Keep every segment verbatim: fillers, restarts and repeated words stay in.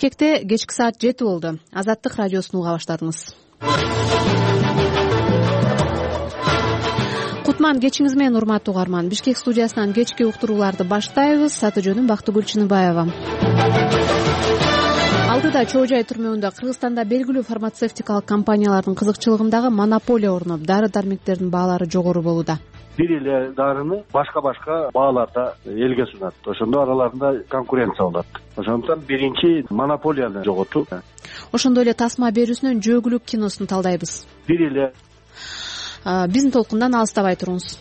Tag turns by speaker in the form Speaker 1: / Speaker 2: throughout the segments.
Speaker 1: Бишкекте кечки саат жети болду. Азаттык радиосун уга баштадыңыз. Кутман кечиңиз менен урматтуу угарман. Бишкек студиясынан кечки уктурууларды баштайбыз. Аты жөнүм Бактыгүл Чыныбаева. Алдыда Чоо Жай түрмөгүндө Кыргызстанда белгилүү фармацевтикалык компаниялардын кызыкчылыгындагы монополия орноп, дары-дармектердин баалары жогору болууда.
Speaker 2: Бир эле дарыны башка-башка бааларда элге сунат. Ошондо араларында конкуренция болот. Ошондуктан биринчи монополияны жоготуу.
Speaker 1: Ошондой эле тасма берүүсүнөн Жөөгүлүк киносун талдайбыз.
Speaker 2: Бир эле
Speaker 1: биздин толкундан алыстабай туруңуз.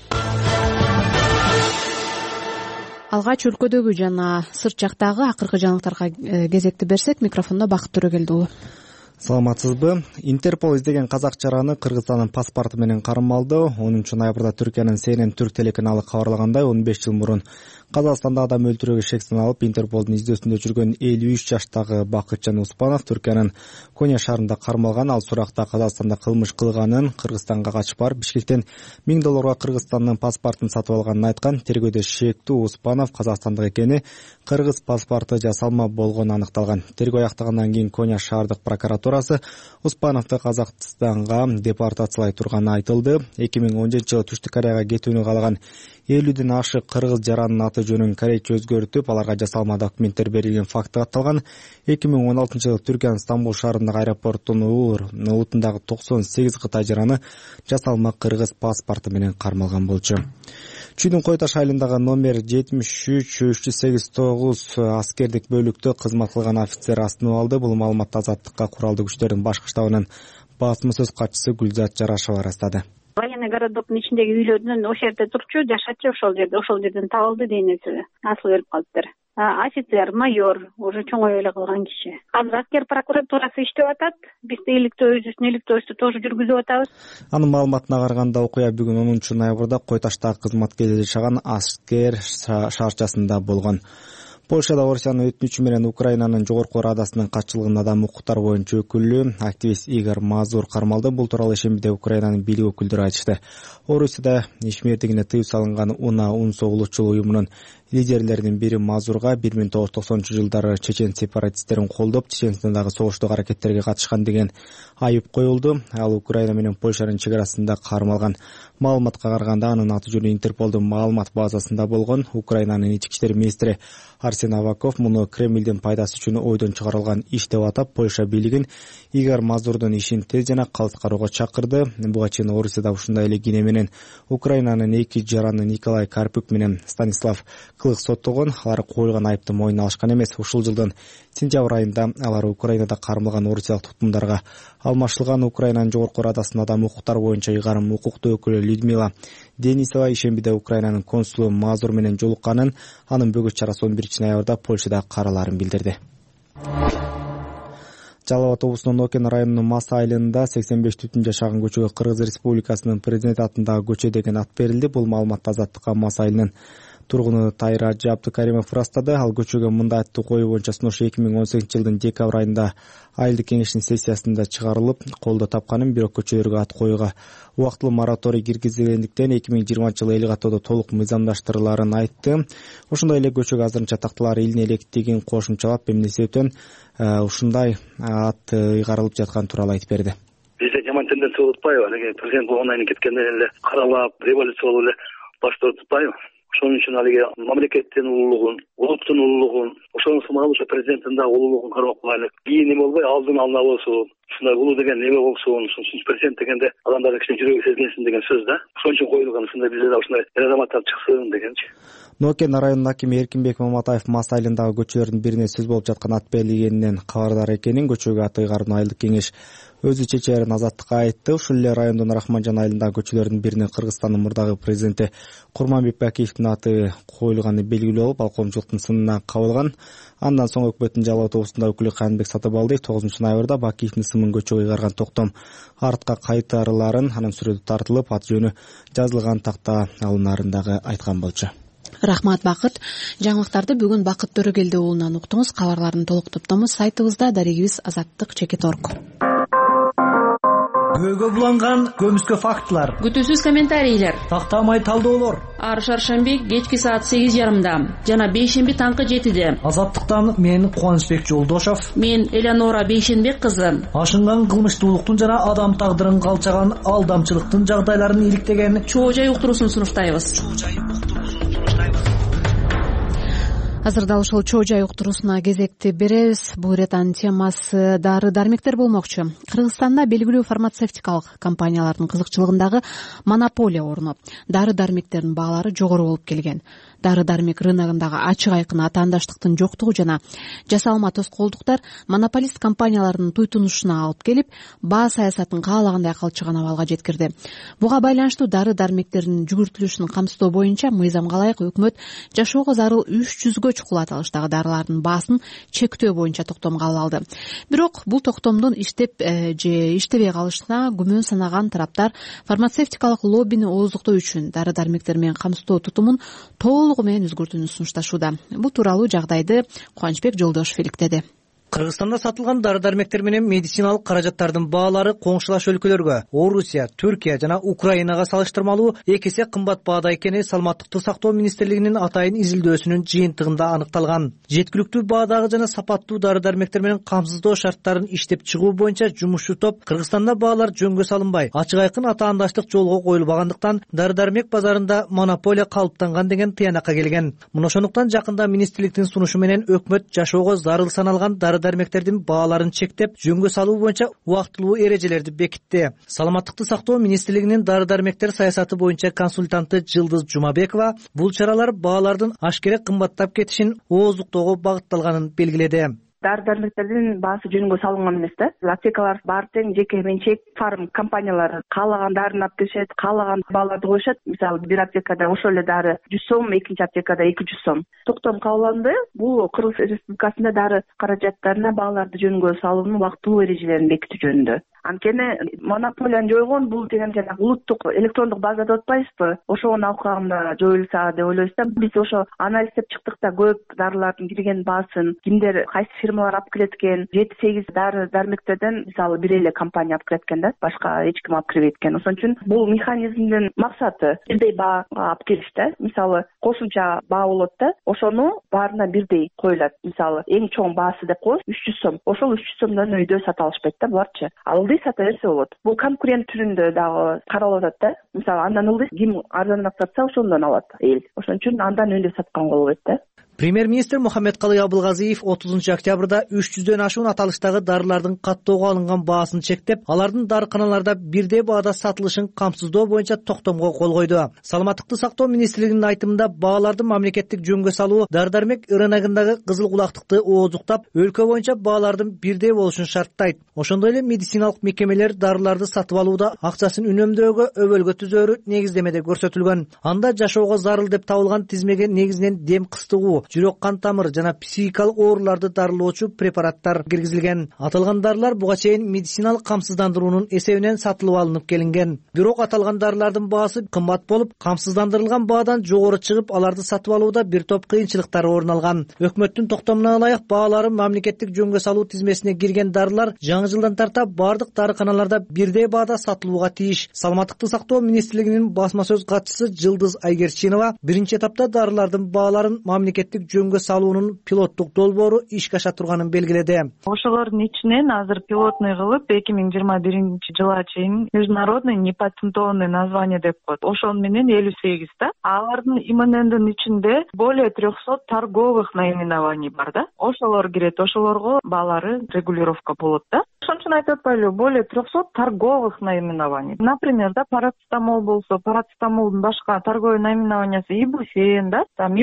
Speaker 1: Алгач өлкөдөгү жана сырт жактагы акыркы жаңылыктарга кезекти берсек, микрофондо Бакыт Төрөгелди уулу.
Speaker 3: Саламатсызбы? Интерпол издеген казак чараны Кыргызстандын паспорту менен кармалды. онунчу ноябрда Түркиянын Си Эн Эн Түрк телеканалы кабарлагандай, он беш жыл мурун Казакстанда адам өлтүрүүгө шек саналып, Интерполдун издөөсүндө жүргөн элүү үч жаштагы Бакытжан Успанов Түркиянын Коня шаарында кармалган. Ал суракта Казакстанда кылмыш кылганын, Кыргызстанга качып барып, Бишкектен миң долларга Кыргызстандын паспортун сатып алганын айткан. Тергөөдө шектүү Успанов казакстандык экени, кыргыз паспорту жасалма болгону аныкталган. Тергөө аяктагандан кийин Коня шаардык прокуратурасы Успановду Казакстанга депортациялай турганы айтылды. эки миң он жетинчи жылы Түштүк Кореяга кетүүнү каалаган элүүдөн ашык кыргыз жаранын аты жөнүн корейче өзгөртүп, аларга жасалма документтер берилген факты катталган. эки миң он алтынчы жылы Түркиянын Стамбул шаарындагы аэропорттун улутундагы токсон сегиз кытай жараны жасалма кыргыз паспорту менен кармалган болчу. Чүйдүн Кой Таш айылындагы номер жетимиш үч үч жүз сексен тогуз аскердик бөлүктө кызмат кылган офицер астынып алды. Бул маалыматты Азаттыкка куралдуу күчтөрдүн башкы штабынын басма сөз катчысы Гүлзат Жарашева ырастады.
Speaker 4: Военный городоктун ичиндеги үйлөрдөн ошол жерде турчу, жашачу ошол жерде, ошол жерден табылды денеси. Асыл өлүп калыптыр. Офицер, майор, уже чоңой эле кылган киши. Азыр аскер прокуратурасы иштеп атат. Биз иликтөөбүздүн иликтөөбүздү тоже жүргүзүп атабыз.
Speaker 3: Анын маалыматына караганда, окуя бүгүн онунчу ноябрда Кой Таштагы кызматкерлери жашаган аскер шаарчасында болгон. Польшада Орусиянын өтүнүчү менен Украинанын жогорку Радасынын катчылыгын адам укуктары боюнча өкүлү активист Игорь Мазур кармалды. Бул тууралуу ишембиде Украинанын бийлик өкүлдөрү айтышты. Орусияда ишмердигине тыюу салынган Уна Ун согулуучу уюмунун лидерлеринин бири Мазурга бир миң тогуз жүз токсонунчу жылдары чечен сепаратисттерин колдоп, Чеченстандагы согуштагы аракеттерге катышкан деген айып коюлду. Ал Украина менен Польшанын чек арасында кармалган. Маалыматка караганда, анын аты жөнү Интерполдун маалымат базасында болгон. Украинанын ички иштер министри Арсен Аваков муну Кремлдин пайдасы үчүн ойдон чыгарылган иш деп атап, Польша бийлигин Игорь Мазурдун ишин тез жана калыс кароого чакырды. Буга чейин Орусияда ушундай эле кине менен Украинанын эки жараны Николай Карпюк менен Станислав Клык соттолгон. Алар коюлган айыпты мойнуна алышкан эмес. Ушул жылдын сентябрь айында алар Украинада кармалган орусиялык туткундарга алмашылган. Украинанын жогорку Радасынын адам укуктары боюнча ыйгарым укуктуу өкүлү Людмила Денисова ишембиде Украинанын консулу Мазур менен жолукканын, анын бөгөт чарасы он биринчи ноябрда Польшада караларын билдирди. Жалал Абад облусунун Окен районунун Мас айылында сексен беш түтүн жашаган көчөгө Кыргыз Республикасынын президенти атындагы көчө деген ат берилди. Бул маалыматты Азаттыкка Мас айылынын тургуну Тайра Ажы Абдыкаримов ырастады. Ал көчөгө мындай аттуу коюу боюнча сунуш эки миң он сегизинчи жылдын декабрь айында айылдык кеңештин сессиясында чыгарылып, колдоо тапканын, бирок көчөлөргө ат коюуга убактылуу мораторий киргизилгендиктен эки миң жыйырманчы жылы эл каттоодо толук мыйзамдаштырыларын айтты. Ошондой эле көчөгө азырынча такталар илине электигин кошумчалап, эмнеси өтөн ушундай ат ыйгарылып жаткан тууралуу айтып берди.
Speaker 5: Бизде жаман тенденция болуп атпайбы? Алеге президент болгондон кийин кеткенден эле каралап, революция болуп эле баштап атпайбы? Ошон үчүн алеге мамлекеттин улуулугун, улуттун улуулугун, ошону сымал ошо президенттин да улуулугун карап калайлык. Кийин эме болбой, алдын ала болсун. Ушундай улуу деген эме болсун, президент дегенде адамдардын кичине жүрөгү сезгенсин деген сөз да. Ошон үчүн коюлган, ушундай бизде да ушундай эр азаматтар чыксын дегенчи.
Speaker 3: Нокен районунун акими Эркинбек Маматаев Мас айылындагы көчөлөрдүн бирине сөз болуп жаткан ат берилгенинен кабардар экенин, көчөгө ат ыйгаруун айылдык кеңеш өзү чечерин Азаттыкка айтты. Ушул эле райондун Рахманжан айылындагы көчөлөрдүн бирине Кыргызстандын мурдагы президенти Курманбек Бакиевдин аты коюлганы белгилүү болуп, ал коомчулуктун сынына кабылган. Андан соң өкмөттүн Жалал Абад облусунда өкүлү Канбек Сатыбалдиев тогузунчу ноябрда Бакиевдин сымын көчөгө ыйгарган токтом артка кайтарыларын, анын сүрөтү тартылып, ат жөнү жазылган такта алынаарын дагы айткан болчу.
Speaker 1: Рахмат Бакыт. Жаңылыктарды бүгүн Бакыт Төрөгелди уулунан уктуңуз. Кабарлардын толук топтому сайтыбызда, дарегибиз азаттык чекит точка орг.
Speaker 6: көөгө буланган көмүскө фактылар,
Speaker 7: күтүүсүз комментарийлер,
Speaker 6: тактамай талдоолор.
Speaker 7: ар шаршемби кечки саат сегиз жарымда жана бейшемби таңкы жетиде.
Speaker 6: Азаттыктан мен Кубанычбек Жолдошов,
Speaker 7: мен Элеонора Бейшенбек кызы.
Speaker 6: Ашынган кылмыштуулуктун жана адам тагдырын калчаган алдамчылыктын жагдайларын иликтеген
Speaker 7: Чоо жай уктуруусун сунуштайбыз.
Speaker 1: Азыр дал ушул чоо жай уктуруусуна кезекти беребиз. Бул иретанын темасы дары дармектер болмокчу. Кыргызстанда белгилүү фармацевтикалык компаниялардын кызыкчылыгындагы монополия орноп, дары дармектердин баалары жогору болуп келген. Дары дармек рыногундагы ачык айкын атаандаштыктын жоктугу жана жасалма тоскоолдуктар монополист компаниялардын туйтунушуна алып келип, баа саясатын каалагандай калчыган абалга жеткирди. Буга байланыштуу дары дармектердин жүгүртүлүшүн камсыздоо боюнча мыйзамга ылайык өкмөт жашоого зарыл үч жүзгө чукул аталыштагы дарылардын баасын чектөө боюнча токтом кабыл алды. Бирок бул токтомдун иштеп же иштебей калышына күмөн санаган тараптар фармацевтикалык лоббини ооздуктоо үчүн дары дармектер менен камсыздоо тутумун толугу менен өзгөртүүнү сунушташууда. Бул тууралуу жагдайды Кубанычбек Жолдошов иликтеди.
Speaker 6: Кыргызстанда сатылган дары-дармектер менен медициналык каражаттардын баалары коңшулаш өлкөлөргө, Орусия, Түркия жана Украинага салыштырмалуу эки эсе кымбат баада экени Саламаттыкты сактоо министрлигинин атайын изилдөөсүнүн жыйынтыгында аныкталган. Жеткиликтүү баадагы жана сапаттуу дары-дармектер менен камсыздоо шарттарын иштеп чыгуу боюнча жумушчу топ Кыргызстанда баалар жөнгө салынбай, ачык айкын атаандаштык жолго коюлбагандыктан дары-дармек базарында монополия калыптанган деген тыянакка келген. Мына ошондуктан жакында министрликтин сунушу менен өкмөт жашоого зарыл саналган дары дармектердин бааларын чектеп, жөнгө салуу боюнча убактылуу эрежелерди бекитти. Саламаттыкты сактоо министрлигинин дары-дармектер саясаты боюнча консультанты Жылдыз Жумабекова бул чаралар баалардын ашкере кымбаттап кетишин ооздуктоого багытталганын белгиледи.
Speaker 8: Дары-дармектердин баасы жөнгө салынган эмес да. Аптекалар баары тең жеке менчик фарм компаниялары каалаган дарыны алып келишет, каалаган бааларды коюшат. Мисалы бир аптекада ошол эле дары жүз сом, экинчи аптекада эки жүз сом. Токтом кабыл алынды. Бул Кыргыз Республикасында дары каражаттарына бааларды жөнгө салуунун убактылуу эрежелерин бекитүү жөнүндө. Анткени монополияны жойгон бул деген жана улуттук электрондук база деп атпайбызбы? Ошонун алкагында жоюлса деп ойлойбуз да. Биз ошо анализдеп чыктык да, көп дарылардын кирген баасын, кимдер кайсы фирмалар алып келет экен, жети сегиз дары дармектерден мисалы бир эле компания алып келет экен да, башка эч ким алып келбейт экен. Ошон үчүн бул механизмдин максаты бирдей баа алып келиш да. Мисалы кошумча баа болот да, ошону баарына бирдей коюлат. Мисалы эң чоң баасы деп коебуз үч жүз сом. Ошол үч жүз сомдон өйдө сата алышпайт да буларчы. Ал сата берсе болот. Бул конкурент түрүндө дагы каралып атат да. Мисалы андан ылдый ким арзаныраак сатса ошондон алат эл. Ошон үчүн андан өндө сатканга болбойт да.
Speaker 6: Премьер-министр Мухаммедкалый Абылгазиев отузунчу октябрда үч жүздөн ашуун аталыштагы дарылардын каттоого алынган баасын чектеп, алардын дарыканаларда бирдей баада сатылышын камсыздоо боюнча токтомго кол койду. Саламаттыкты сактоо министрлигинин айтымында бааларды мамлекеттик жөнгө салуу дары-дармек рыногундагы кызыл кулактыкты ооздуктап, өлкө боюнча баалардын бирдей болушун шарттайт. Ошондой эле медициналык мекемелер дарыларды сатып алууда акчасын үнөмдөөгө өбөлгө түзөөрү негиздемеде көрсөтүлгөн. Анда жашоого зарыл деп табылган тизмеге негизинен дем кыстыгуу, жүрөк кан тамыр жана психикалык ооруларды дарылоочу препараттар киргизилген. Аталган дарылар буга чейин медициналык камсыздандыруунун эсебинен сатылып алынып келинген. Бирок аталган дарылардын баасы кымбат болуп, камсыздандырылган баадан жогору чыгып, аларды сатып алууда бир топ кыйынчылыктар орун алган. Өкмөттүн токтомуна ылайык баалары мамлекеттик жөнгө салуу тизмесине кирген дарылар жаңы жылдан тарта бардык дарыканаларда бирдей баада сатылууга тийиш. Саламаттыкты сактоо министрлигинин басма сөз катчысы Жылдыз Айгерчинова биринчи этапта дарылардын бааларын мамлекеттик жөнгө салуунун пилоттук долбоору ишке аша турганын белгиледи.
Speaker 9: Ошолордун ичинен азыр пилотный кылып эки миң жыйырма биринчи жылга чейин международный непатентованный название деп коет. Ошон менен элүү сегиз да. Алардын ИМННдин ичинде более трехсот торговых наименований бар да. Ошолор кирет, ошолорго баалары регулировка болот да. Ошон үчүн айтып атпайлы, более трехсот торговых наименований. Например, да, парацетамол болсо, парацетамолдун башка торговый наименованиясы ибуфен да, там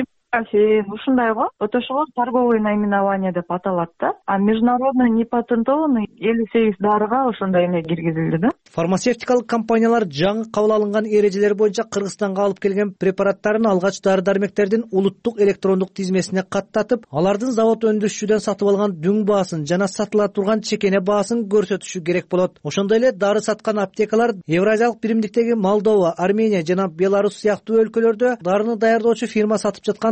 Speaker 9: ушундай го. Вот ошолор торговые наименования деп аталат да. А международный непатентованный элүү сегиз дарыга ошондой эме киргизилди да.
Speaker 6: Фармацевтикалык компаниялар жаңы кабыл алынган эрежелер боюнча Кыргызстанга алып келген препараттарын алгач дары-дармектердин улуттук электрондук тизмесине каттатып, алардын завод өндүрүшчүдөн сатып алган дүң баасын жана сатыла турган чекене баасын көрсөтүшү керек болот. Ошондой эле дары саткан аптекалар Евразиялык биримдиктеги Молдова, Армения жана Беларусь сыяктуу өлкөлөрдө дарыны даярдоочу фирма сатып жаткан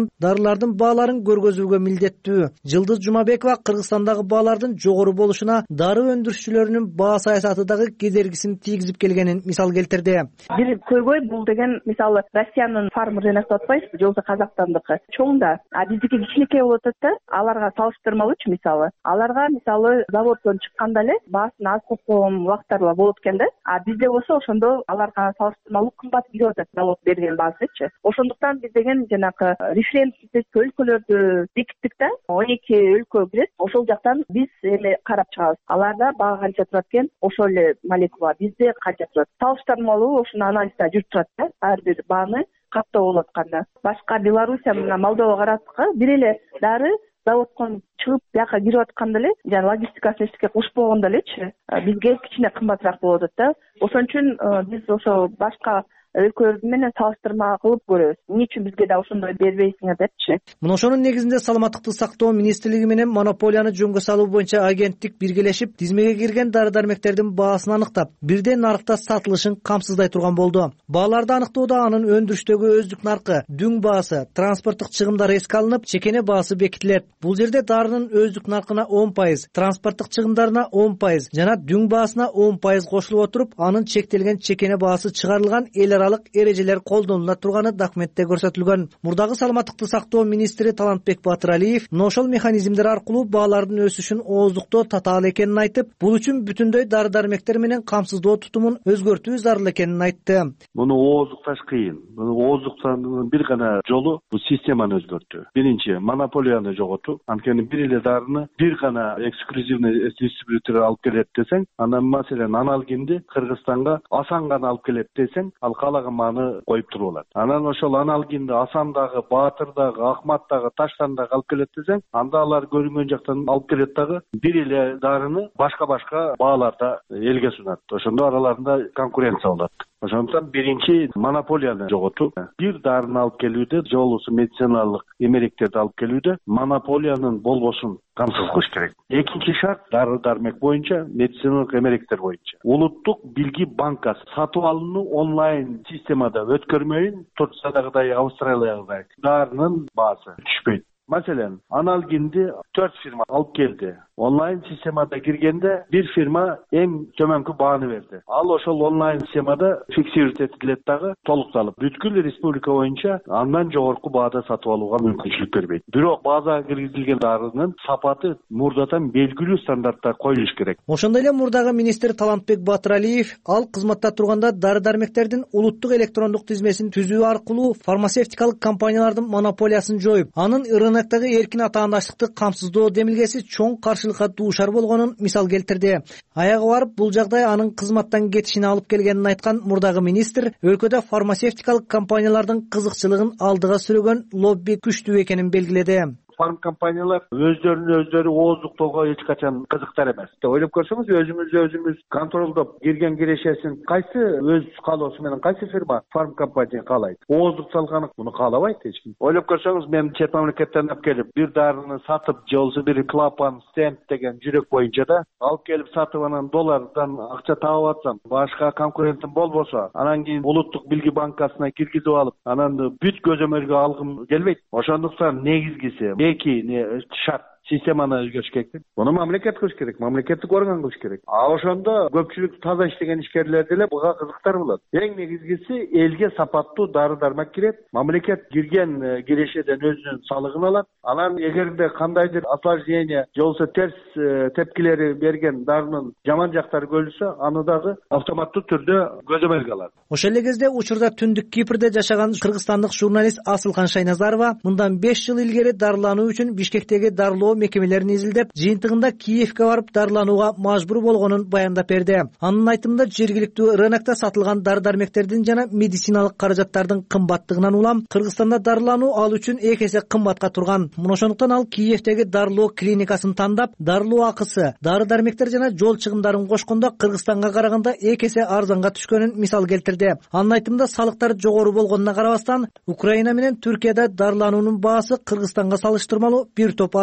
Speaker 6: дарылардын бааларын көргөзүүгө милдеттүү. Жылдыз Жумабекова Кыргызстандагы баалардын жогору болушуна дары өндүрүүчүлөрүнүн баа саясаты дагы кедергисин тийгизип келгенин мисал келтирди.
Speaker 8: Бир көйгөй бул деген мисалы Россиянын фарм рынок деп атпайбызбы, же болбосо Казакстандыкы чоң да, а биздики кичинекей болуп атат да. Аларга салыштырмалуучу мисалы, аларга мисалы заводдон чыкканда эле баасын аз койгон убакыттар болот экен да. А бизде болсо ошондо аларга салыштырмалуу кымбат кирип атат завод берген баасычы. Ошондуктан биз деген жанагы референс өлкөлөрдү бекиттик да. он эки өлкө кирет. Ошол жактан биз эми карап чыгабыз. Аларда баа канча турат экен, ошол эле молекула бизде канча турат. Салыштырмалуу ошону анализда жүрүп турат да. Ар бир бааны каттоо болуп атканда. Башка Белоруссия менен Молдова караткы бир эле дары заводдон чыгып бияка кирип атканда эле, жана логистикасын эчтеке кошпогондо элечи, бизге кичине кымбатыраак болуп атат да. Ошон үчүн биз ошо башка өлкөлөр менен салыштырма кылып көрөбүз. Эмне үчүн бизге да ошондой бербейсиңер депчи.
Speaker 6: Мына ошонун негизинде саламаттыкты сактоо министрлиги менен монополияны жөнгө салуу боюнча агенттик биргелешип, тизмеге кирген дары-дармектердин баасын аныктап, бирден нарыкта сатылышын камсыздай турган болду. Бааларды аныктоодо анын өндүрүштөгү өздүк наркы, дүң баасы, транспорттук чыгымдар эске алынып, чекене баасы бекитилет. Бул жерде дарынын өздүк наркына он пайыз, транспорттук чыгымдарына он пайыз жана дүң баасына он пайыз кошулуп отуруп, анын чектелген чекене баасы чыгарылган эл аралык эрежелер колдонула турганы документте көрсөтүлгөн. Мурдагы саламаттыкты сактоо министри Талантбек Батыралиев ошол механизмдер аркылуу баалардын өсүшүн ооздуктоо татаал экенин айтып, бул үчүн бүтүндөй дары-дармектер менен камсыздоо тутумун өзгөртүү зарыл экенин айтты.
Speaker 2: Муну ооздукташ кыйын. Ооздуктан бир гана жолу бул системаны өзгөртүү. Биринчи, монополияны жоготуу. Анткени бир эле дарыны бир гана эксклюзивный дистрибьютор алып келет десең, анан маселен аналгинди Кыргызстанга Асан гана алып келет десең, ал каалаган мааны коюп туруп алат. Анан ошол аналгинди Асандагы, Баатырдагы, Акматтагы, Таштандагы алып келет десең, анда алар көрүнгөн жактан алып келет дагы бир эле дарыны башка-башка бааларда элге сунат. Ошондо араларында конкуренция болот. Ошондуктан биринчи монополияны жоготуу. Бир дарыны алып келүүдө, же болбосо медициналык эмеректерди алып келүүдө монополиянын болбошун камсыз кылыш керек. Экинчи шарт дары-дармек боюнча, медициналык эмеректер боюнча улуттук билги банкасы сатып алууну онлайн системада өткөрмөйүн, Турциядагыдай, Австралиядагыдай дарынын баасы түшпөйт. Маселен, аналгинди төрт фирма алып келди. Онлайн системада киргенде бир фирма эң төмөнкү бааны берди. Ал ошол онлайн системада фиксировать этилет дагы толукталып, бүткүл республика боюнча андан жогорку баада сатып алууга мүмкүнчүлүк бербейт. Бирок базага киргизилген дарынын сапаты мурдадан белгилүү стандартта коюлуш керек.
Speaker 6: Ошондой эле мурдагы министр Талантбек Батыралиев ал кызматта турганда дары-дармектердин улуттук электрондук тизмесин түзүү аркылуу фармацевтикалык компаниялардын монополиясын жоюп, анын рыноктогу эркин атаандаштыкты камсыздоо демилгеси чоң каршы дуушар болгонун мисал келтирди. Аягы барып бул жагдай анын кызматтан кетишине алып келгенин айткан мурдагы министр өлкөдө фармацевтикалык компаниялардын кызыкчылыгын алдыга сүрөгөн лобби күчтүү экенин белгиледи.
Speaker 2: Фарм компаниялар өздөрүнө өздөрү ооздуктоого эч качан кызыктар эмес. Ойлоп көрсөңүз, өзүңүздү өзүңүз контролдоп кирген кирешесин кайсы өз каалоосу менен кайсы фирма фарм компания каалайт? Ооздук салганы муну каалабайт эч ким. Ойлоп көрсөңүз, мен чет мамлекеттен алып келип, бир дарыны сатып, же болбосо бир клапан, стенд деген жүрөк боюнча да алып келип сатып, анан доллардан акча таап атсам, башка конкурентим болбосо, анан кийин улуттук билги банкасына киргизип алып, анан бүт көзөмөлгө алгым келбейт. Ошондуктан негизгиси эки шарт системаны өзгөртүш керек. Муну мамлекет кылыш керек, мамлекеттик орган кылыш керек. А ошондо көпчүлүк таза иштеген ишкерлер деле буга кызыктар болот. Эң негизгиси элге сапаттуу дары-дармек кирет. Мамлекет кирген кирешеден өзүнүн салыгын алат. Анан эгерде кандайдыр осложнение же болбосо терс тепкилери берген дарынын жаман жактары көрүлсө, аны дагы автоматтуу түрдө көзөмөлгө алат.
Speaker 6: Ошол эле кезде учурда Түндүк Кипрде жашаган кыргызстандык журналист Асылкан Шайназарова мындан беш жыл илгери дарылануу үчүн Бишкектеги дарылоо мекемелерин изилдеп, жыйынтыгында Киевке барып дарыланууга мажбур болгонун баяндап берди. Анын айтымында жергиликтүү рынокто сатылган дары-дармектердин жана медициналык каражаттардын кымбаттыгынан улам Кыргызстанда дарылануу ал үчүн эки эсе кымбатка турган. Мына ошондуктан ал Киевтеги дарылоо клиникасын тандап, дарылоо акысы, дары-дармектер жана жол чыгымдарын кошкондо Кыргызстанга караганда эки эсе арзанга түшкөнүн мисал келтирди. Анын айтымында салыктар жогору болгонуна карабастан, Украина менен Түркияда дарылануунун баасы Кыргызстанга салыштырмалуу бир топ арзан.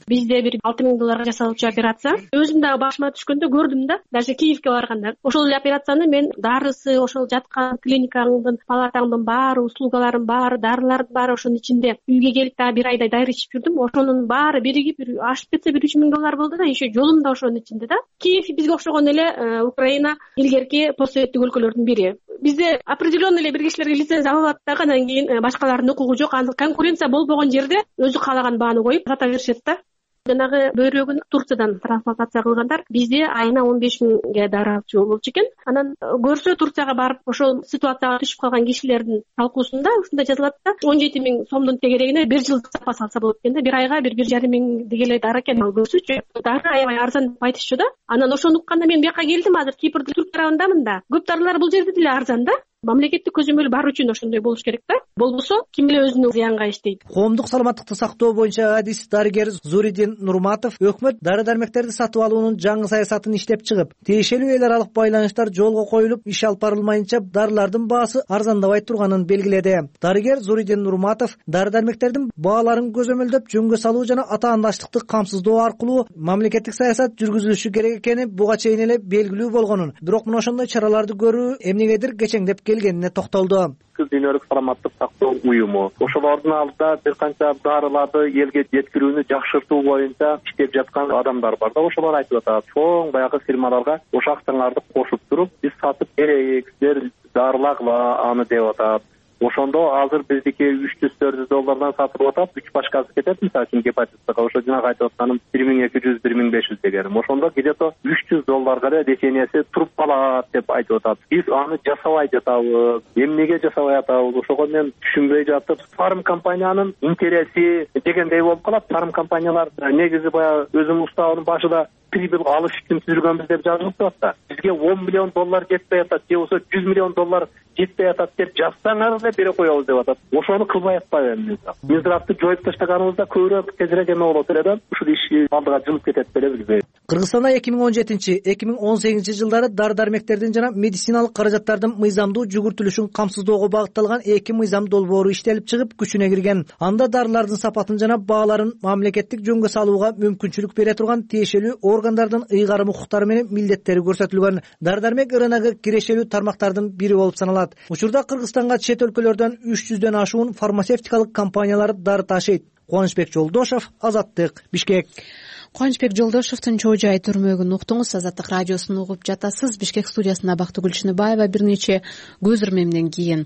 Speaker 10: бизде бир алты миң долларга жасалчу операция. Өзүм дагы башыма түшкөндө көрдүм да, даже Киевке барганда. Ошол эле операцияны мен дарысы, ошол жаткан клиникаңдын, палатаңдын баары, услугаларын баары, дарылардын баары ошонун ичинде үйгө келип дагы бир айдай дайыр ичип жүрдүм. Ошонун баары биригип бир ашып кетсе бир үч миң доллар болду да, еще жолум да ошонун ичинде да. Киев бизге окшогон эле Украина илгерки постсоветтик өлкөлөрдүн бири. Бизде определенный эле бир кишилерге лицензия алып атат, андан кийин башкалардын укугу жок. Аны конкуренция болбогон жерде өзү каалаган бааны коюп сата беришет да. Жанагы бөйрөгүн Турциядан трансплантация кылгандар бизде айына он беш миңге дары алчу болчу экен. Анан көрсө Турцияга барып ошол ситуацияга түшүп калган кишилердин талкуусунда ушундай жазылат да, он жети миң сомдун тегерегине бир жылдык запас алса болот экен да. Бир айга бир бир жарым миңдик эле дары экен, ал көрсөчү. Дары аябай арзан деп айтышчу да. Анан ошону укканда мен бияка келдим, азыр Кипрдин Түрк тарабындамын да. Көп дарылар бул жерде деле арзан да. Мамлекеттик көзөмөл бар үчүн ошондой болуш керек да. Болбосо ким эле өзүнүн зыянга иштейт.
Speaker 6: Коомдук саламаттыкты сактоо боюнча адис дарыгер Зуридин Нурматов өкмөт дары-дармектерди сатып алуунун жаңы саясатын иштеп чыгып, тиешелүү эл аралык байланыштар жолго коюлуп, иш алып барылмайынча дарылардын баасы арзандабай турганын белгиледи. Дарыгер Зуридин Нурматов дары-дармектердин бааларын көзөмөлдөп, жөнгө салуу жана атаандаштыкты камсыздоо аркылуу мамлекеттик саясат жүргүзүлүшү керек экени буга чейин эле белгилүү болгонун, бирок мына ошондой чараларды көрүү эмнегедир кечеңдеп келгенине токтолду.
Speaker 11: Дүйнөлүк саламаттык сактоо уюму ошолордун алдында бир канча дарыларды элге жеткирүүнү жакшыртуу боюнча иштеп жаткан адамдар бар да. Ошолор айтып атат, чоң баягы фирмаларга ошол акчаңарды кошуп туруп, биз сатып берейик, силер дарылагыла аны деп атат. Ошондо азыр биздики үч жүз төрт жүз доллардан сатылып атат, үч башкасы кетет, мисалы үчүн гепатитка. Ошо жанагы айтып атканым бир миң эки жүз бир миң беш жүз дегеним. Ошондо где-то үч жүз долларга эле леченияси туруп калат деп айтып атат. Биз аны жасабай жатабыз. Эмнеге жасабай атабыз? Ошого мен түшүнбөй жатып, фарм компаниянын интереси дегендей болуп калат. Фарм компаниялар негизи баягы өзүнүн уставынын башында прибыль алыш үчүн түзүлгөнбүз деп жазылып атат. Бизге он миллион доллар жетпей атат, же болбосо жүз миллион доллар жетпей атат деп жазсаңар эле бере коебуз деп атат. Ошону кылбай атпайбы? Минздравды жоюп таштаганыбызда көбүрөөк тезирээк эме болот эле да. Ушул иш алдыга жылып кетет беле билбейм.
Speaker 6: Кыргызстанда эки миң он жетинчи эки миң он сегизинчи жылдары дары-дармектердин жана медициналык каражаттардын мыйзамдуу жүгүртүлүшүн камсыздоого багытталган эки мыйзам долбоору иштелип чыгып күчүнө кирген. Анда дарылардын сапатын жана бааларын мамлекеттик жөнгө салууга мүмкүнчүлүк бере турган тиешелүү органдардын ыйгарым укуктары менен милдеттери көрсөтүлгөн. Дары-дармек рыногу кирешелүү тармактардын бири болуп саналат. Учурда Кыргызстанга чет өлкөлөрдөн үч жүздөн ашуун фармацевтикалык компаниялар дары ташыйт. Кубанычбек Жолдошов, Азаттык, Бишкек.
Speaker 1: Кубанычбек Жолдошовдун чоо жай түрмөгүн уктуңуз. Азаттык радиосун угуп жатасыз. Бишкек студиясында Бактыгүл Чыныбаева. Бир нече көз ирмемден кийин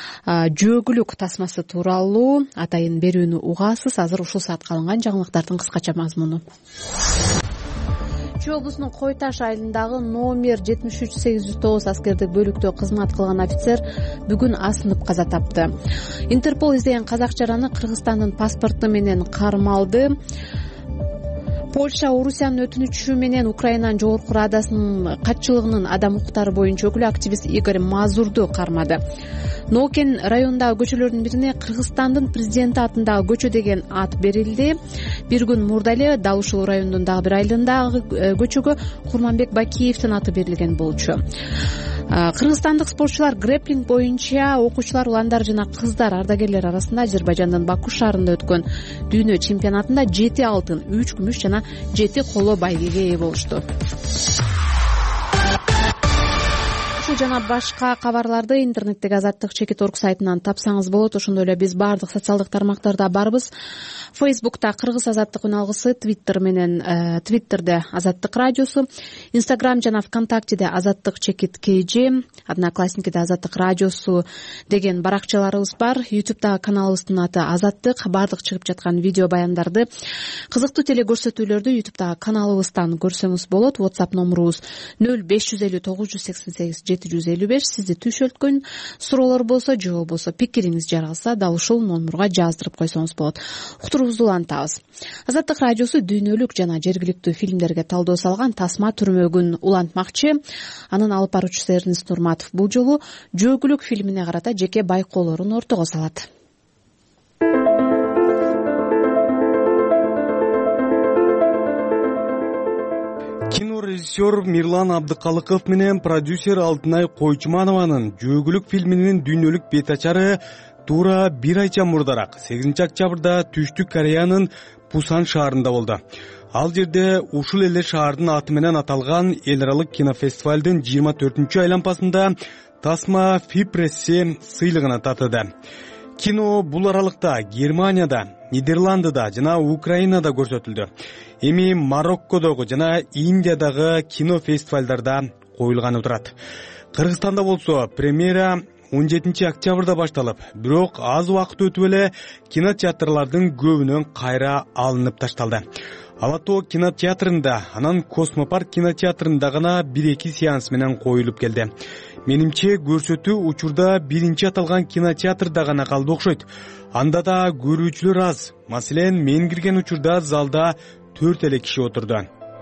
Speaker 1: жөөгүлүк тасмасы тууралуу атайын берүүнү угасыз. Азыр ушул саатка алынган жаңылыктардын кыскача мазмуну. Чүй облусунун Кой Таш айылындагы номер жетимиш үч сегиз жүз тогуз аскердик бөлүктө кызмат кылган офицер бүгүн асынып каза тапты. Интерпол издеген казак жараны Кыргызстандын паспорту менен кармалды. Польша Орусиянын өтүнүчү менен Украинанын Жогорку Радасынын катчылыгынын адам укуктары боюнча өкүлү активист Игорь Мазурду кармады. Нокен районундагы көчөлөрдүн бирине Кыргызстандын президенти атындагы көчө деген ат берилди. Бир күн мурда эле дал ушул райондун дагы бир айылындагы көчөгө Курманбек Бакиевдин аты берилген болчу. Кыргызстандык спортчулар грэпплинг боюнча окуучулар, уландар жана кыздар ардагерлер арасында Азербайжандын Баку шаарында өткөн дүйнө чемпионатында жети алтын, үч күмүш жана жети коло байгеге ээ болушту. Жана башка кабарларды интернеттеги азаттык чекит орг сайтынан тапсаңыз болот. Ошондой эле биз баардык социалдык тармактарда барбыз. Фейсбукта Кыргыз азаттык үналгысы, Твиттер менен Твиттерде Азаттык радиосу, Инстаграм жана ВКонтактеде Азаттык чекит КЖ, Одноклассникиде Азаттык радиосу деген баракчаларыбыз бар. Ютубтагы каналыбыздын аты Азаттык. Баардык чыгып жаткан видео баяндарды, кызыктуу теле көрсөтүүлөрдү Ютубтагы каналыбыздан көрсөңүз болот. WhatsApp номурубуз нөл беш жүз элүү тогуз жүз сексен сегиз жети жүз элүү беш. Сизди түйшөлткөн суроолор болсо же болбосо пикириңиз жаралса, дал ушул номурга жаздырып койсоңуз болот. Уктуруубузду улантабыз. Азаттык радиосу дүйнөлүк жана жергиликтүү фильмдерге талдоо салган Тасма түрмөгүн улантмакчы. Анын алып баруучусу Эрнест Нурматов бул жолу жөөгүлүк фильмине карата жеке байкоолорун ортого салат.
Speaker 12: Кинорежиссер Мирлан Абдыкалыков менен продюсер Алтынай Койчуманованын жөөгүлүк фильминин дүйнөлүк бет ачары туура бир айча мурдараак сегизинчи октябрда Түштүк Кореянын Пусан шаарында болду. Ал жерде ушул эле шаардын аты менен аталган эл аралык кинофестивалдын жыйырма төртүнчү айланпасында Тасма Фипресси сыйлыгына татыды. Кино бул аралыкта Германияда, Нидерландыда жана Украинада көрсөтүлдү. Эми Мароккодогу жана Индиядагы кино фестивалдарда коюлганы турат. Кыргызстанда болсо премьера он жетинчи октябрда башталып, бирок аз убакыт өтүп эле кинотеатрлардын көбүнөн кайра алынып ташталды. Алатоо кинотеатрында, анан Космопарк кинотеатрында гана бир-эки сеанс менен коюлуп келди. Менимче көрсөтүү учурда биринчи аталган кинотеатрда гана калды окшойт. Анда да көрүүчүлөр аз. Маселен, мен кирген учурда залда төрт эле киши отурду.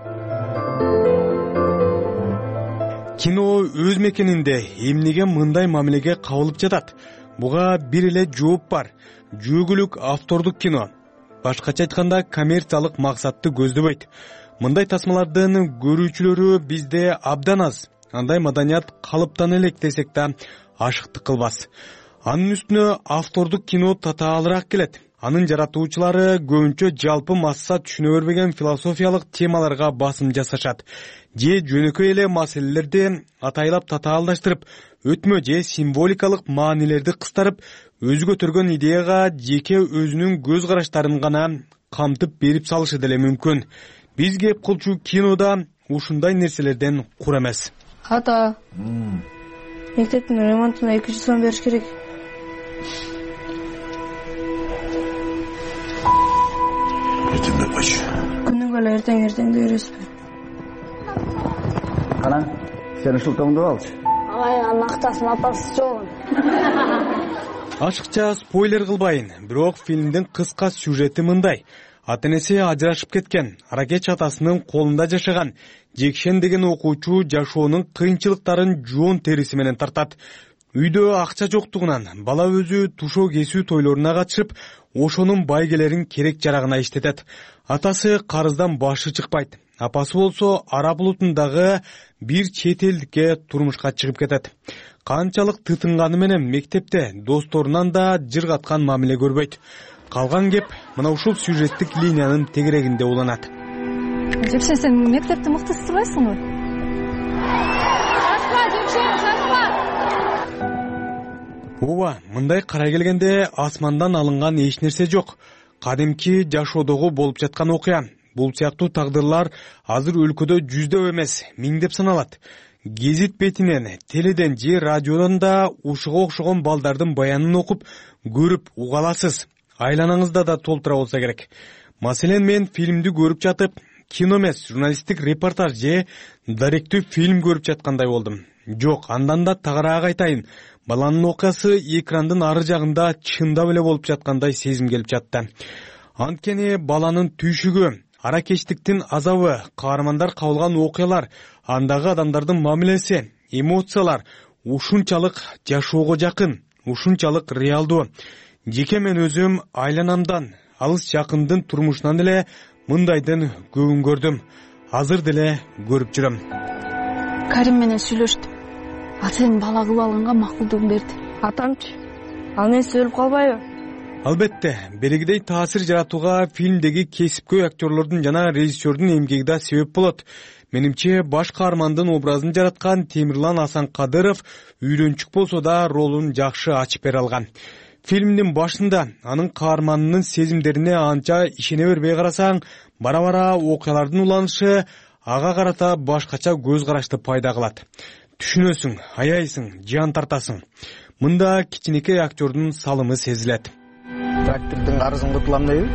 Speaker 12: Кино өз мекенинде эмнеге мындай мамилеге кабылып жатат? Буга бир эле жооп бар. Жөгүлүк автордук кино. Башкача айтканда коммерциялык максатты көздөбөйт. Мындай тасмалардын көрүүчүлөрү бизде абдан аз. Андай маданият калыптан элек десек да ашыктык кылбас. Анын үстүнө автордук кино татаалыраак келет. Анын жаратуучулары көбүнчө жалпы масса түшүнө бербеген философиялык темаларга басым жасашат. Же жөнөкөй эле маселелерди атайлап татаалдаштырып, өтмө же символикалык маанилерди кыстарып, өзү көтөргөн идеяга жеке өзүнүн көз караштарын гана камтып берип салышы деле мүмкүн. Биз кеп кылчу кинода ушундай нерселерден кур эмес.
Speaker 13: Ата, мектептин ремонтуна эки жүз сом бериш керек.
Speaker 14: Эртеңге койчу.
Speaker 13: Күнүгө эле эртең эртеңде бересизби?
Speaker 14: Кана, сен ушул тоңду алчы.
Speaker 13: Ай, анактасын атасы жолун.
Speaker 12: Ашыкча спойлер кылбайын, бирок фильмдин кыска сюжети мындай. Ата-энеси ажырашып кеткен, аракеч атасынын колунда жашаган Жекшен деген окуучу жашоонун кыйынчылыктарын жоон териси менен тартат. Үйдө акча жоктугунан бала өзү тушоо кесүү тойлоруна катышып, ошонун байгелерин керек жарагына иштетет. Атасы карыздан башы чыкпайт. Апасы болсо ара булутундагы бир чет элдикке турмушка чыгып кетет. Канчалык тытынганы менен мектепте досторунан да жыргаткан мамиле көрбөйт. Калган кеп мына ушул сюжеттик линиянын тегерегинде уланат.
Speaker 13: Жекшен, сен мектепти мыкты сыйлайсыңбы? Шашпа, Жекшен, шашпа!
Speaker 12: Ооба, мындай карай келгенде асмандан алынган эч нерсе жок. Кадимки жашоодогу болуп жаткан окуя. Бул сыяктуу тагдырлар азыр өлкөдө жүздөп эмес, миңдеп саналат. Гезит бетинен, теледен же радиодон да ушуга окшогон балдардын баянын окуп, көрүп угаласыз. Айланаңызда да толтура болсо керек. Маселен, мен фильмди көрүп жатып, кино эмес, журналисттик репортаж же даректүү фильм көрүп жаткандай болдум. Жок, андан да тагыраак айтайын. Баланын окуясы экрандын ары жагында чындап эле болуп жаткандай сезим келип жатты. Анткени баланын түйшүгү, аракечтиктин азабы, каармандар кабылган окуялар, андагы адамдардын мамилеси, эмоциялар ушунчалык жашоого жакын, ушунчалык реалдуу. Жеке мен өзүм айланамдан, алыс жакындын турмушунан эле мындайдын көбүн көрдүм. Азыр деле көрүп жүрөм.
Speaker 13: Карим менен сүйлөштүм. Ал сенин бала кылып алганга макулдугун берди. Атамчы, ал менсиз өлүп калбайбы?
Speaker 12: Албетте, белгидей таасир жаратууга фильмдеги кесипкөй актерлордун жана режиссердун эмгеги да себеп болот. Менимче баш каармандын образын жараткан Темирлан Асанкадыров үйрөнчүк болсо да ролун жакшы ачып бере алган. Фильмдин башында анын каарманынын сезимдерине анча ишене бербей карасаң, бара-бара окуялардын уланышы ага карата башкача көз карашты пайда кылат. Түшүнөсүң, аяйсың, жан тартасың. Мында кичинекей актердун салымы сезилет.
Speaker 14: Трактордун карызын кутулам дейби?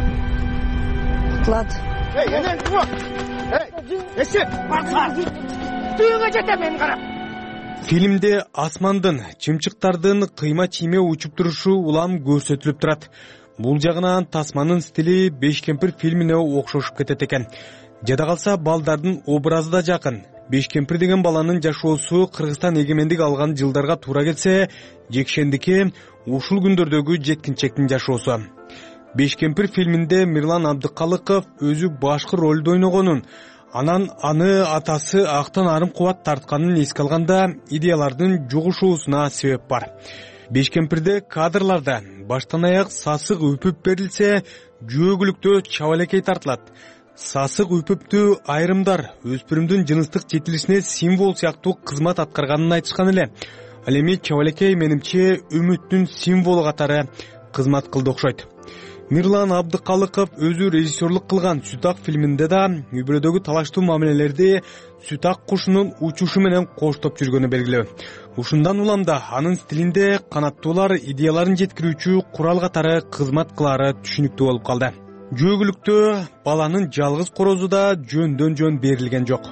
Speaker 13: Кутулат.
Speaker 15: Эй, энен тура. Эй, эсек, барсаң. Түйүңө жетем мен карап.
Speaker 12: Фильмде асмандын, чымчыктардын кыйма-чийме учуп турушу улам көрсөтүлүп турат. Бул жагынан Тасманын стили Беш кемпир фильмине окшошуп кетет экен. Жада калса балдардын образы да жакын. Беш кемпир деген баланын жашоосу Кыргызстан эгемендик алган жылдарга туура келсе, Жекшендики ушул күндөрдөгү жеткинчектин жашоосу. Беш кемпир фильминде Мирлан Абдыкалыков өзү башкы ролду ойногонун, анан аны атасы актан арым кубат тартканын эске алганда идеялардын жугушуусуна себеп бар. Бешкемпирде кадрларда баштан аяк сасык үпүп берилсе, жөөгүлүктө чабалекей тартылат. Сасык үпүптү айрымдар өспүрүмдүн жыныстык жетилишине символ сыяктуу кызмат аткарганын айтышкан эле. Ал эми чабалекей менимче үмүттүн символу катары кызмат кылды окшойт. Мирлан Абдыкалыков өзү режиссерлук кылган Сүт ак фильминде да үй-бүлөдөгү талаштуу мамилелерди сүт ак кушунун учушу менен коштоп жүргөнү белгилүү. Ушундан улам да анын стилинде канаттуулар идеяларын жеткирүүчү курал катары кызмат кылаары түшүнүктүү болуп калды. Жөөгүлүктө баланын жалгыз корозу да жөндөн жөн берилген жок.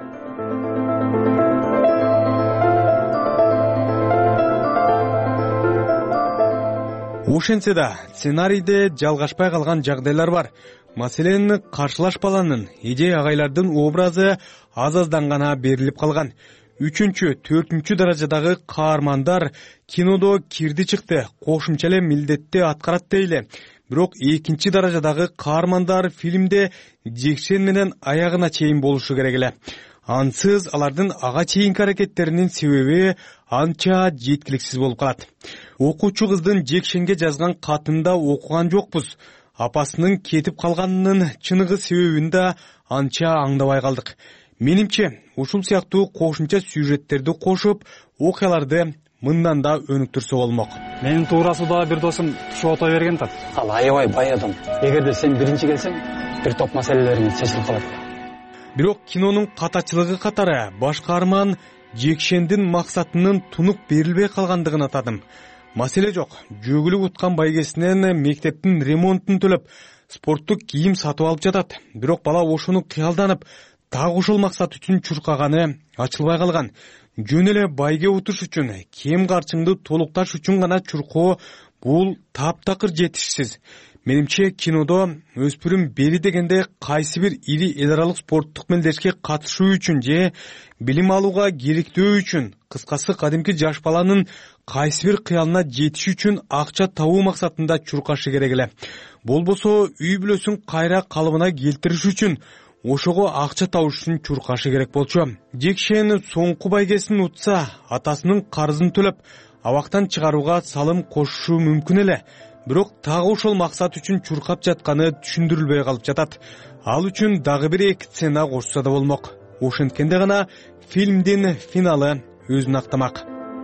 Speaker 12: Ошентсе да сценарийде жалгашпай калган жагдайлар бар. Маселен, каршылаш баланын, эже агайлардын образы аз-аздан гана берилип калган. Үчүнчү, төртүнчү даражадагы каармандар кинодо кирди чыкты, кошумча эле милдетти аткарат дейли. Бирок экинчи даражадагы каармандар фильмде жекшен менен аягына чейин болушу керек эле. Ансыз алардын ага чейинки аракеттеринин себеби анча жеткиликсиз болуп калат. Окуучу кыздын жекшенге жазган катында окуган жокпуз. Апасынын кетип калганынын чыныгы себебин да анча аңдабай калдык. Менимче, ушул сыяктуу кошумча сюжеттерди кошуп, окуяларды мындан да өнүктүрсө болмок.
Speaker 16: Менин туура сууда бир досум тушуп ото берген да.
Speaker 17: Ал аябай бай адам. Эгерде сен биринчи келсең, бир топ маселелериң чечилип калат.
Speaker 12: Бирок кинонун катачылыгы катары баш каарман жекшендин максатынын тунук берилбей калгандыгын атадым. Маселе жок. Жөгүлүк уткан байгесинен мектептин ремонтун төлөп, спорттук кийим сатып алып жатат. Бирок бала ошону кыялданып, так ушул максат үчүн чуркаганы ачылбай калган. Жөн эле байге утуш үчүн, кем карчыңды толукташ үчүн гана чуркоо бул таптакыр жетишсиз. Менимче кинодо өспүрүм бери дегенде кайсы бир ири эл аралык спорттук мелдешке катышуу үчүн же билим алууга керектөө үчүн, кыскасы кадимки жаш баланын кайсы бир кыялына жетиш үчүн акча табуу максатында чуркашы керек эле. Болбосо үй бүлөсүн кайра калыбына келтириш үчүн ошого акча табыш үчүн чуркашы керек болчу. Жекшен соңку байгесин утса, атасынын карызын төлөп, абактан чыгарууга салым кошушу мүмкүн эле. Бирок тагы ошол максат үчүн чуркап жатканы түшүндүрүлбөй калып жатат. Ал үчүн дагы бир эки сцена кошсо да болмок. Ошенткенде гана фильмдин финалы өзүн актамак.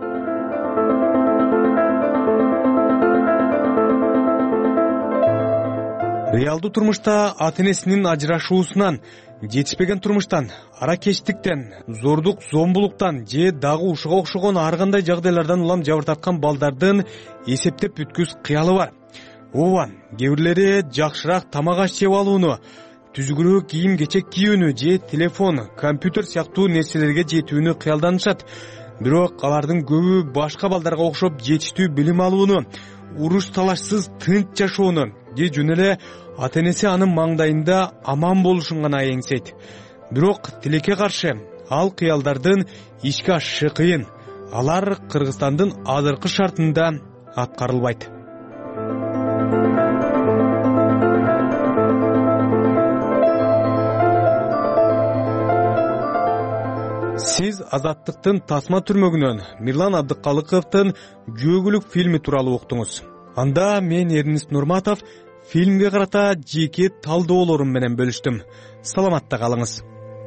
Speaker 12: Реалдуу турмушта ата-энесинин ажырашуусунан, жетишпеген турмуштан, аракечтиктен, зордук, зомбулуктан же дагы ушуга окшогон ар кандай жагдайлардан улам жабыртаткан балдардын эсептеп бүткүс кыялы бар. Ооба, кээ бирлери жакшыраак тамак аш жеп алууну, түзүгүрөөк кийим кечек кийүүнү же телефон, компьютер сыяктуу нерселерге жетүүнү кыялданышат. Бирок алардын көбү башка балдарга окшоп жетиштүү билим алууну, уруш талашсыз тынч жашоону же жөн эле ата-энеси анын маңдайында аман болушун гана эңсейт. Бирок тилекке каршы ал кыялдардын ишке ашышы кыйын. Алар Кыргызстандын азыркы шартында аткарылбайт. Сиз Азаттыктын Тасма түрмөгүнөн Мирлан Абдыкалыковдун Жөгүлүк фильми тууралуу уктуңуз. Анда мен Эрнис Нурматов фильмге карата жеке талдоолорум менен бөлүштүм. Саламатта калыңыз.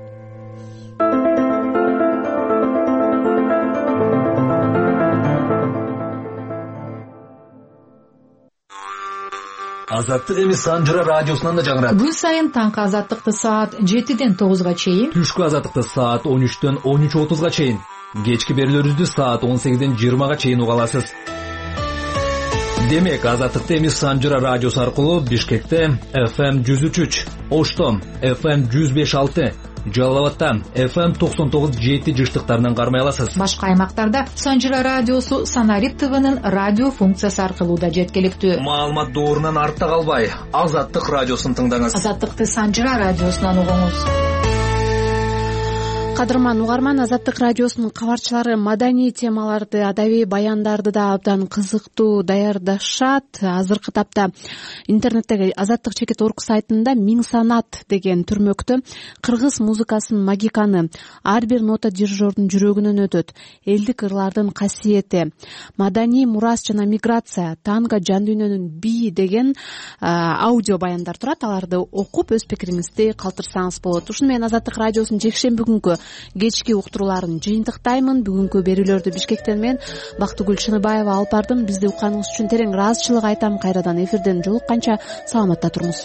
Speaker 18: Азаттык эми Санжыра радиосунан да жаңырат.
Speaker 19: Күн сайын таңкы Азаттыкты саат жетиден тогузга чейин,
Speaker 18: түшкү Азаттыкты саат он үчтөн он үч отузга чейин, кечки берүүлөрүбүздү саат он сегизден жыйырмага чейин уга аласыз. Демек, Азаттыкты эми Санжыра радиосу аркылуу Бишкекте эф эм жүз үч үч, Ошто эф эм жүз беш алты, Жалал абадта эф эм токсон тогуз жети жыштыктарынан кармай аласыз.
Speaker 19: Башка аймактарда Санжыра радиосу Санарит ТВнын радио функциясы аркылуу да жеткиликтүү.
Speaker 18: Маалымат доорунан артта калбай, Азаттык радиосун тыңдаңыз.
Speaker 19: Азаттыкты Санжыра радиосунан угуңуз.
Speaker 1: кадырман угарман, Азаттык радиосунун кабарчылары маданий темаларды, адабий баяндарды да абдан кызыктуу даярдашат. Азыркы тапта интернеттеги Азаттык чекит орг сайтында Миң санат деген түрмөктө кыргыз музыкасынын магиканы, ар бир нота дирижердун жүрөгүнөн өтөт, элдик ырлардын касиети, маданий мурас жана миграция, танго жан дүйнөнүн бии деген аудио баяндар турат. Аларды окуп өз пикириңизди калтырсаңыз болот. Ушуну менен Азаттык радиосунун жекшемби күнгү кечки уктурууларын жыйынтыктаймын. Бүгүнкү берүүлөрдү Бишкектен мен Бактыгүл Чыныбаева алып бардым. Бизди укканыңыз үчүн терең ыраазычылык айтам. Кайрадан эфирден жолукканча саламатта туруңуз.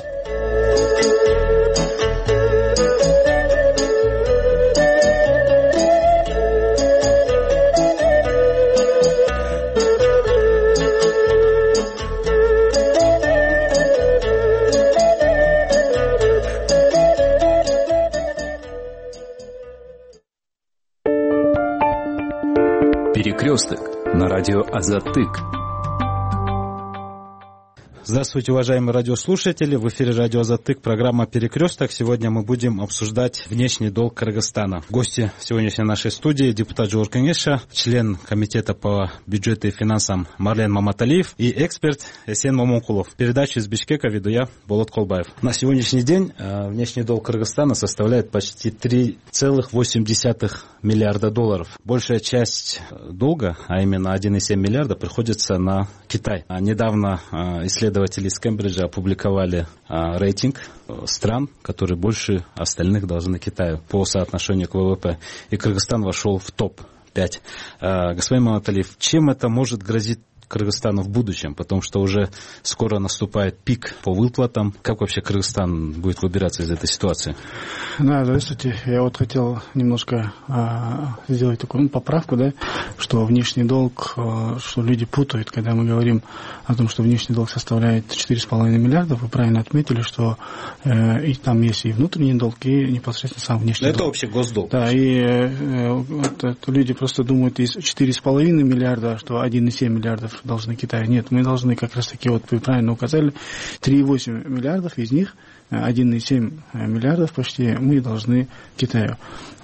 Speaker 20: Перекресток на радио Азаттык.
Speaker 3: Здравствуйте, уважаемые радиослушатели. В эфире радио Азаттык, программа «Перекресток». Сегодня мы будем обсуждать внешний долг Кыргызстана. Гости сегодняшней нашей студии — депутат Жогорку Кеңеша, член комитета по бюджету и финансам Марлен Маматалиев и эксперт Эсен Момункулов. Передачу из Бишкека веду я, Болот Колбаев. На сегодняшний день внешний долг Кыргызстана составляет почти три целых восемь десятых миллиарда долларов. Большая часть долга, а именно один целых семь десятых миллиарда, приходится на Китай. Недавно исследователи Исследователи из Кембриджа опубликовали а, рейтинг стран, которые больше остальных должны Китаю по соотношению к ВВП. И Кыргызстан вошел в топ пять. А, господин Маматалиев, чем это может грозить Кыргызстану в будущем, потому что уже скоро наступает пик по выплатам. Как вообще Кыргызстан будет выбираться из этой ситуации?
Speaker 21: Да, здравствуйте. Я вот хотел немножко а, сделать такую ну, поправку, да, что внешний долг, а, что люди путают, когда мы говорим о том, что внешний долг составляет четыре с половиной миллиарда. Вы правильно отметили, что э, и там есть и внутренний долг, и непосредственно сам внешний
Speaker 3: это
Speaker 21: долг. Это
Speaker 3: вообще госдолг.
Speaker 21: Да, и э, вот, это, люди просто думают, из четыре с половиной миллиарда, что один целых семь десятых миллиардов должны Китаю. Нет, мы должны как раз таки, вот вы правильно указали, три целых восемь десятых миллиардов, из них один целых семь десятых миллиардов почти мы должны Китаю.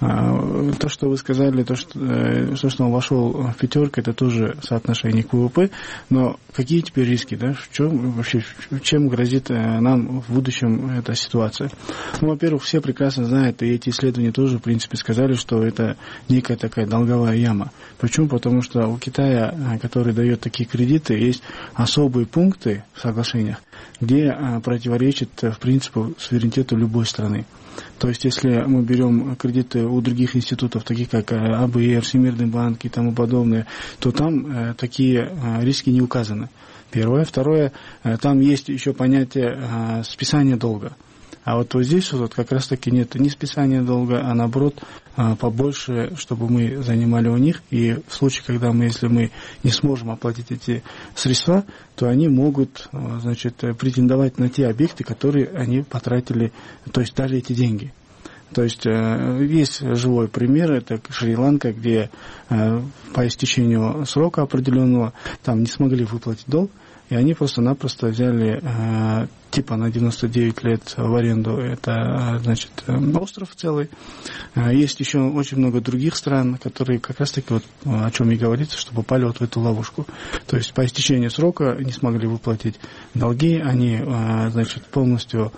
Speaker 21: То, что вы сказали, то, что, то, что он вошел в пятерку, это тоже соотношение к ВВП, но какие теперь риски, да, в чем, вообще, чем грозит нам в будущем эта ситуация? Ну, во-первых, все прекрасно знают, и эти исследования тоже, в принципе, сказали, что это некая такая долговая яма. Почему? Потому что у Китая, который дает такие кредиты, есть особые пункты в соглашениях, где противоречит, в принципе, суверенитету любой страны. То есть, если мы берем кредиты у других институтов, таких как АБР, Всемирный банк и тому подобное, то там такие риски не указаны. Первое. Второе, там есть еще понятие списания долга. А вот, вот здесь вот как раз-таки нет ни списания долга, а наоборот побольше, чтобы мы занимали у них. И в случае, когда мы, если мы не сможем оплатить эти средства, то они могут, значит, претендовать на те объекты, которые они потратили, то есть дали эти деньги. То есть есть живой пример, это Шри-Ланка, где по истечению срока определенного там не смогли выплатить долг, и они просто-напросто взяли э, типа на девяносто девять лет в аренду, это, значит, остров целый. Э, есть еще очень много других стран, которые как раз-таки, вот, о чем и говорится, что попали вот в эту ловушку. То есть по истечению срока не смогли выплатить долги, они, э, значит, полностью...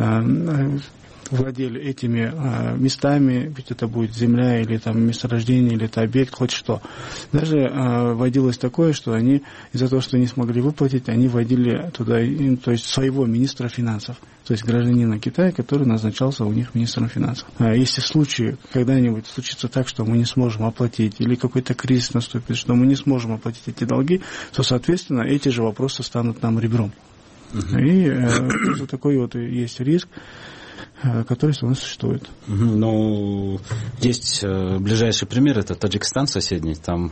Speaker 21: Э, владели этими э, местами, ведь это будет земля или там месторождение, или это объект, хоть что. Даже э, вводилось такое, что они из-за того, что не смогли выплатить, они вводили туда, то есть своего министра финансов, то есть гражданина Китая, который назначался у них министром финансов. А если в случае когда-нибудь случится так, что мы не сможем оплатить, или какой-то кризис наступит, что мы не сможем оплатить эти долги, то, соответственно, эти же вопросы станут нам ребром. Uh-huh. И э, такой вот есть риск, который у нас существует.
Speaker 3: Ну, есть ближайший пример, это Таджикистан соседний. Там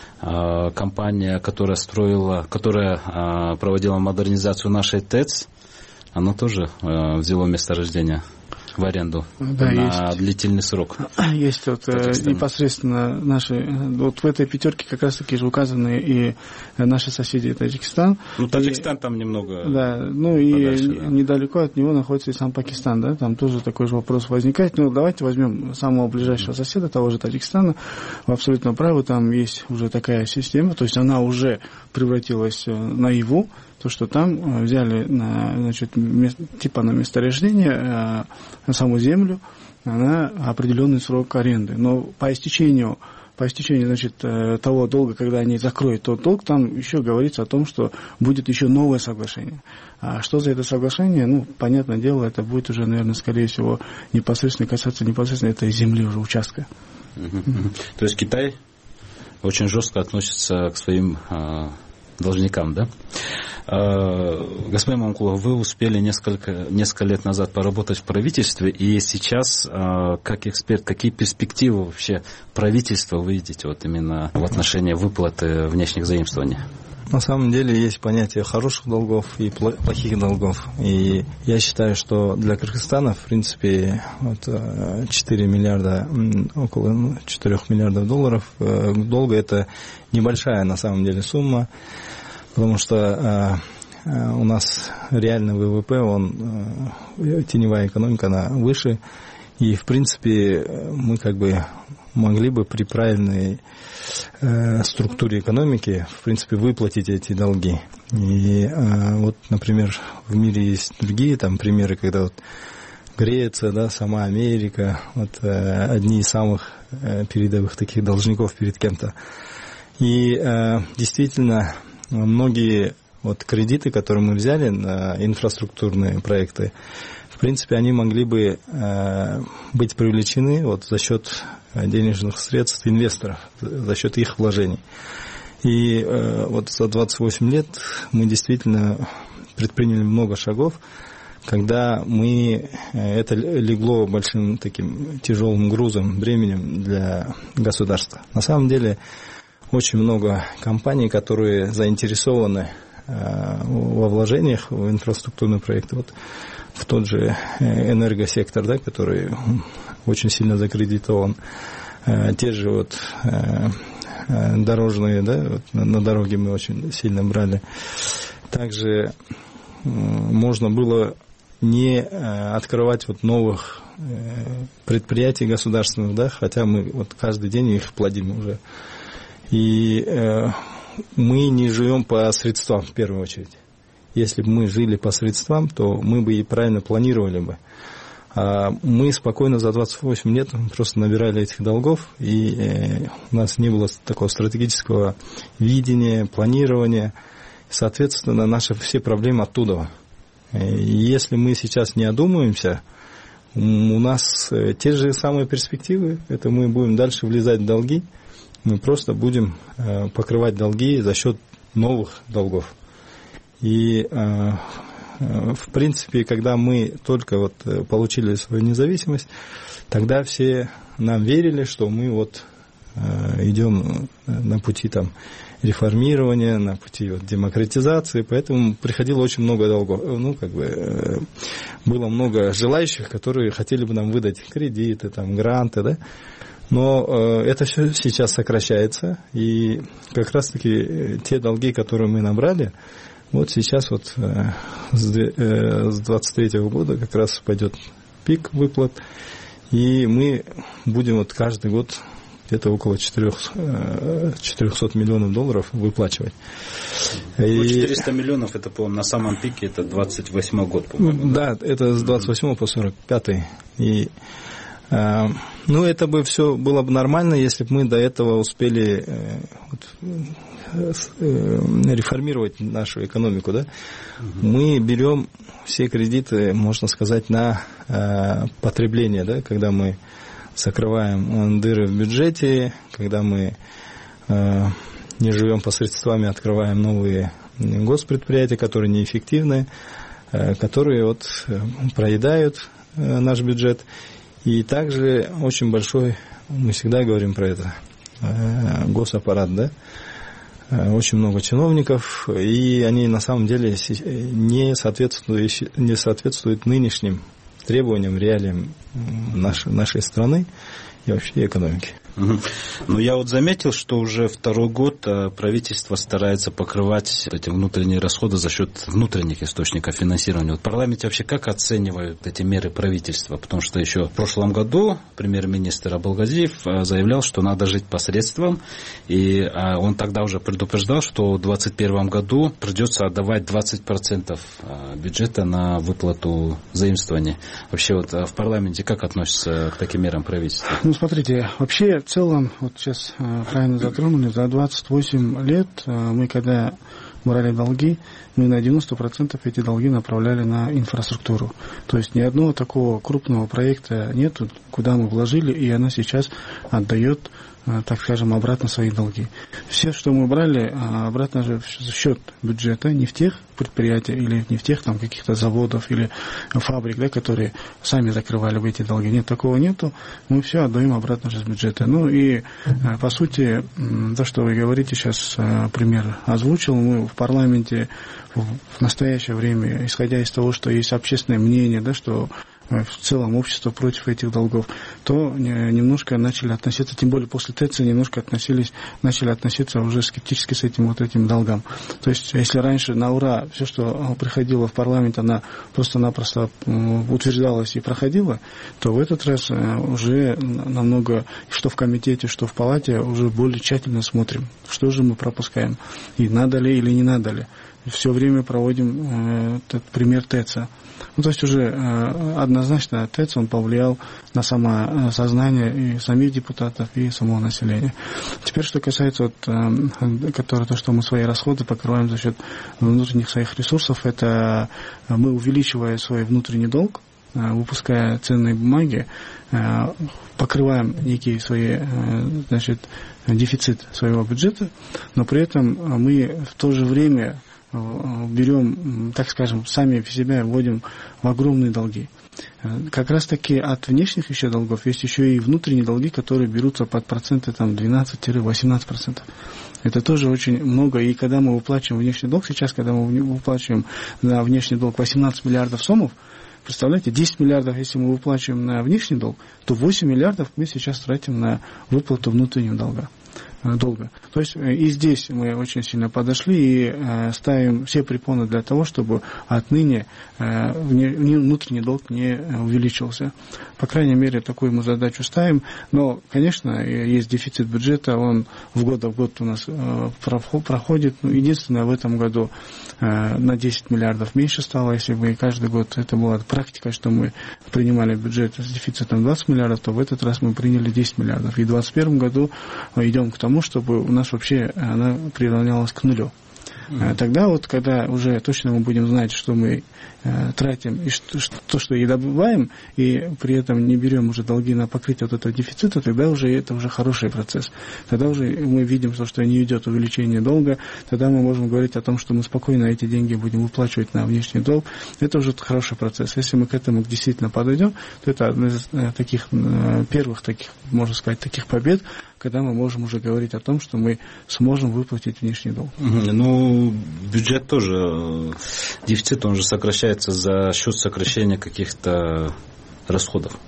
Speaker 3: э, компания, которая строила, которая э, проводила модернизацию нашей ТЭЦ, она тоже э, взяла месторождение.
Speaker 20: в аренду
Speaker 21: да,
Speaker 20: на
Speaker 21: есть.
Speaker 20: длительный срок?
Speaker 21: Есть вот непосредственно наши, вот в этой пятерке как раз-таки же указаны и наши соседи Таджикистан.
Speaker 20: Ну, Таджикистан и, там немного.
Speaker 21: Да, ну
Speaker 20: подальше,
Speaker 21: и да. недалеко от него находится и сам Пакистан, да, там тоже такой же вопрос возникает. Ну, давайте возьмем самого ближайшего соседа, того же Таджикистана. Вы абсолютно правы, там есть уже такая система, то есть она уже превратилась наяву, то, что там взяли на, значит, типа на месторождение, на саму землю, на определенный срок аренды. Но по истечению, по истечению, значит, того долга, когда они закроют тот долг, там еще говорится о том, что будет еще новое соглашение. А что за это соглашение? Ну, понятное дело, это будет уже, наверное, скорее всего, непосредственно касаться непосредственно этой земли уже участка.
Speaker 20: Uh-huh. То есть Китай очень жестко относится к своим а, должникам, да? А, господин Мамакулов, вы успели несколько, несколько лет назад поработать в правительстве, и сейчас, а, как эксперт, какие перспективы вообще правительства вы видите вот именно в отношении выплаты внешних заимствований?
Speaker 4: На самом деле есть понятие хороших долгов и плохих долгов. И я считаю, что для Кыргызстана, в принципе, вот четыре миллиарда, около четырех миллиардов долларов долга — это небольшая на самом деле сумма, потому что у нас реальный ВВП, он, теневая экономика, она выше. И, в принципе, мы как бы могли бы при правильной э, структуре экономики, в принципе, выплатить эти долги. И э, вот, например, в мире есть другие там примеры, когда вот Греция, да, сама Америка, вот э, одни из самых э, передовых таких должников перед кем-то. И э, действительно, многие вот кредиты, которые мы взяли на инфраструктурные проекты, в принципе, они могли бы э, быть привлечены вот за счет денежных средств инвесторов, за счет их вложений. И э, вот за двадцать восемь лет мы действительно предприняли много шагов, когда мы, это легло большим таким тяжелым грузом, бременем для государства. На самом деле очень много компаний, которые заинтересованы э, во вложениях в инфраструктурные проекты. Вот в тот же энергосектор, да, который очень сильно закредитован, те же вот дорожные, да, вот на дороге мы очень сильно брали. Также можно было не открывать вот новых предприятий государственных, да, хотя мы вот каждый день их плодим уже. И мы не живем по средствам в первую очередь. Если бы мы жили по средствам, то мы бы и правильно планировали бы. А мы спокойно за двадцать восемь лет просто набирали этих долгов, и у нас не было такого стратегического видения, планирования. Соответственно, наши все проблемы оттуда. И если мы сейчас не одумаемся, у нас те же самые перспективы. Это мы будем дальше влезать в долги. Мы просто будем покрывать долги за счет новых долгов. И, в принципе, когда мы только вот получили свою независимость, тогда все нам верили, что мы вот идем на пути там реформирования, на пути вот демократизации, поэтому приходило очень много долгов. Ну, как бы, было много желающих, которые хотели бы нам выдать кредиты, там, гранты, да. Но э, это все сейчас сокращается, и как раз-таки те долги, которые мы набрали, вот сейчас вот э, с двадцать третьего года как раз пойдет пик выплат, и мы будем вот каждый год где-то около четырехсот миллионов долларов выплачивать.
Speaker 20: И... четыреста миллионов, это, по-моему, на самом пике, это двадцать восьмой год, по-моему.
Speaker 21: Да, да, это с двадцать восьмого по сорок пятый. И, э, ну, это бы все было бы нормально, если бы мы до этого успели э, вот, э, реформировать нашу экономику, да. Угу. Мы берем все кредиты, можно сказать, на э, потребление, да, когда мы закрываем дыры в бюджете, когда мы э, не живем по средствам, открываем новые госпредприятия, которые неэффективны, э, которые вот, э, проедают э, наш бюджет. И также очень большой, мы всегда говорим про это, э, госаппарат, да? Э, очень много чиновников, и они на самом деле не соответствуют, не соответствуют нынешним
Speaker 4: требованиям, реалиям нашей, нашей страны и вообще экономики.
Speaker 20: Угу. Ну, я вот заметил, что уже второй год правительство старается покрывать эти внутренние расходы за счет внутренних источников финансирования. Вот в парламенте вообще как оценивают эти меры правительства? Потому что еще в прошлом году премьер-министр Абылгазиев заявлял, что надо жить по средствам, и он тогда уже предупреждал, что в двадцать первом году придется отдавать двадцать процентов бюджета на выплату заимствований. Вообще вот в парламенте как относятся к таким мерам правительства?
Speaker 21: Ну, смотрите, вообще в целом, вот сейчас правильно затронули, за двадцать восемь лет мы, когда брали долги, мы на девяносто процентов эти долги направляли на инфраструктуру. То есть ни одного такого крупного проекта нету, куда мы вложили, и она сейчас отдает, так скажем, обратно свои долги. Все, что мы брали, обратно же в счет бюджета, не в тех предприятиях или не в тех там каких-то заводов или фабрик, да, которые сами закрывали бы эти долги. Нет, такого нету. Мы все отдаем обратно же с бюджета. Ну и, по сути, то, что вы говорите, сейчас пример озвучил, мы в парламенте в настоящее время, исходя из того, что есть общественное мнение, да, что в целом общество против этих долгов, то немножко начали относиться, тем более после ТЭЦа немножко относились, начали относиться уже скептически с этим вот этим долгам. То есть, если раньше на ура все, что приходило в парламент, она просто-напросто утверждалась и проходила, то в этот раз уже намного, что в комитете, что в палате, уже более тщательно смотрим, что же мы пропускаем, и надо ли или не надо ли. Все время проводим э, этот пример ТЭЦа. Ну, то есть уже э, однозначно ТЭЦ, он повлиял на самосознание и самих депутатов, и самого населения. Теперь, что касается, вот, э, которое, то, что мы свои расходы покрываем за счет внутренних своих ресурсов, это мы, увеличивая свой внутренний долг, э, выпуская ценные бумаги, э, покрываем некие свои, э, значит, дефицит своего бюджета, но при этом мы в то же время берем, так скажем, сами в себя вводим в огромные долги. Как раз таки от внешних еще долгов есть еще и внутренние долги, которые берутся под проценты там двенадцать-восемнадцать процентов. Это тоже очень много. И когда мы выплачиваем внешний долг, сейчас, когда мы выплачиваем на внешний долг восемнадцать миллиардов сомов, представляете, десять миллиардов, если мы выплачиваем на внешний долг, то восемь миллиардов мы сейчас тратим на выплату внутреннего долга. долго. То есть и здесь мы очень сильно подошли и э, ставим все препоны для того, чтобы отныне э, внутренний долг не увеличился. По крайней мере, такую мы задачу ставим. Но, конечно, есть дефицит бюджета, он в год в год у нас э, проходит. Единственное, в этом году э, на десять миллиардов меньше стало. Если бы каждый год это была практика, что мы принимали бюджет с дефицитом двадцать миллиардов, то в этот раз мы приняли десять миллиардов. И в двадцать первом году идем к тому, чтобы у нас вообще она приравнялась к нулю. Mm-hmm. Тогда вот, когда уже точно мы будем знать, что мы э, тратим, и что, что, то, что и добываем, и при этом не берем уже долги на покрытие вот этого дефицита, тогда уже это уже хороший процесс. Тогда уже мы видим, что, что не идет увеличение долга, тогда мы можем говорить о том, что мы спокойно эти деньги будем выплачивать на внешний долг. Это уже хороший процесс. Если мы к этому действительно подойдем, то это одна из таких первых, таких, можно сказать, таких побед, когда мы можем уже говорить о том, что мы сможем выплатить внешний долг.
Speaker 20: Mm-hmm. Ну, бюджет тоже, дефицит, он же сокращается за счет сокращения каких-то расходов.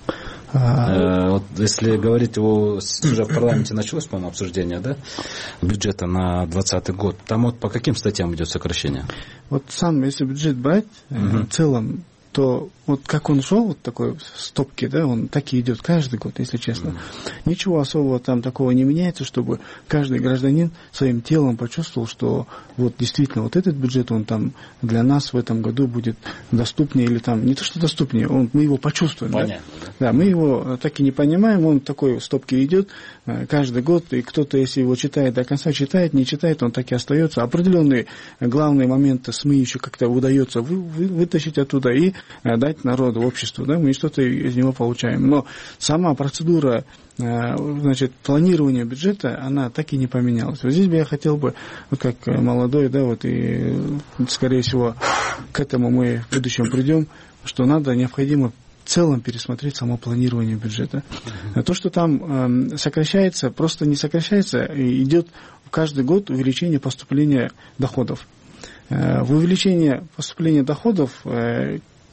Speaker 20: А... Вот если говорить о... Уже в парламенте началось, по-моему, обсуждение, да, бюджета на двадцатый год. Там вот по каким статьям идет сокращение?
Speaker 21: Вот сам, если бюджет брать, mm-hmm. в целом, то вот как он шел, вот такой в стопке, да, он так и идет каждый год, если честно. Mm-hmm. Ничего особого там такого не меняется, чтобы каждый гражданин своим телом почувствовал, что вот действительно вот этот бюджет, он там для нас в этом году будет доступнее, или там, не то что доступнее, он, мы его почувствуем. Понятно, да? Да? Да, мы его так и не понимаем, он такой в стопке идет каждый год, и кто-то, если его читает до конца, читает, не читает, он так и остается. Определенные главные моменты СМИ еще как-то удается вы, вы, вытащить оттуда и дать народу, обществу, да, мы что-то из него получаем. Но сама процедура, значит, планирования бюджета, она так и не поменялась. Вот здесь бы я хотел бы, вот как молодой, да, вот и, скорее всего, к этому мы в будущем придем, что надо, необходимо в целом пересмотреть само планирование бюджета. А то, что там э, сокращается, просто не сокращается, идет каждый год увеличение поступления доходов. Э, в увеличение поступления доходов э,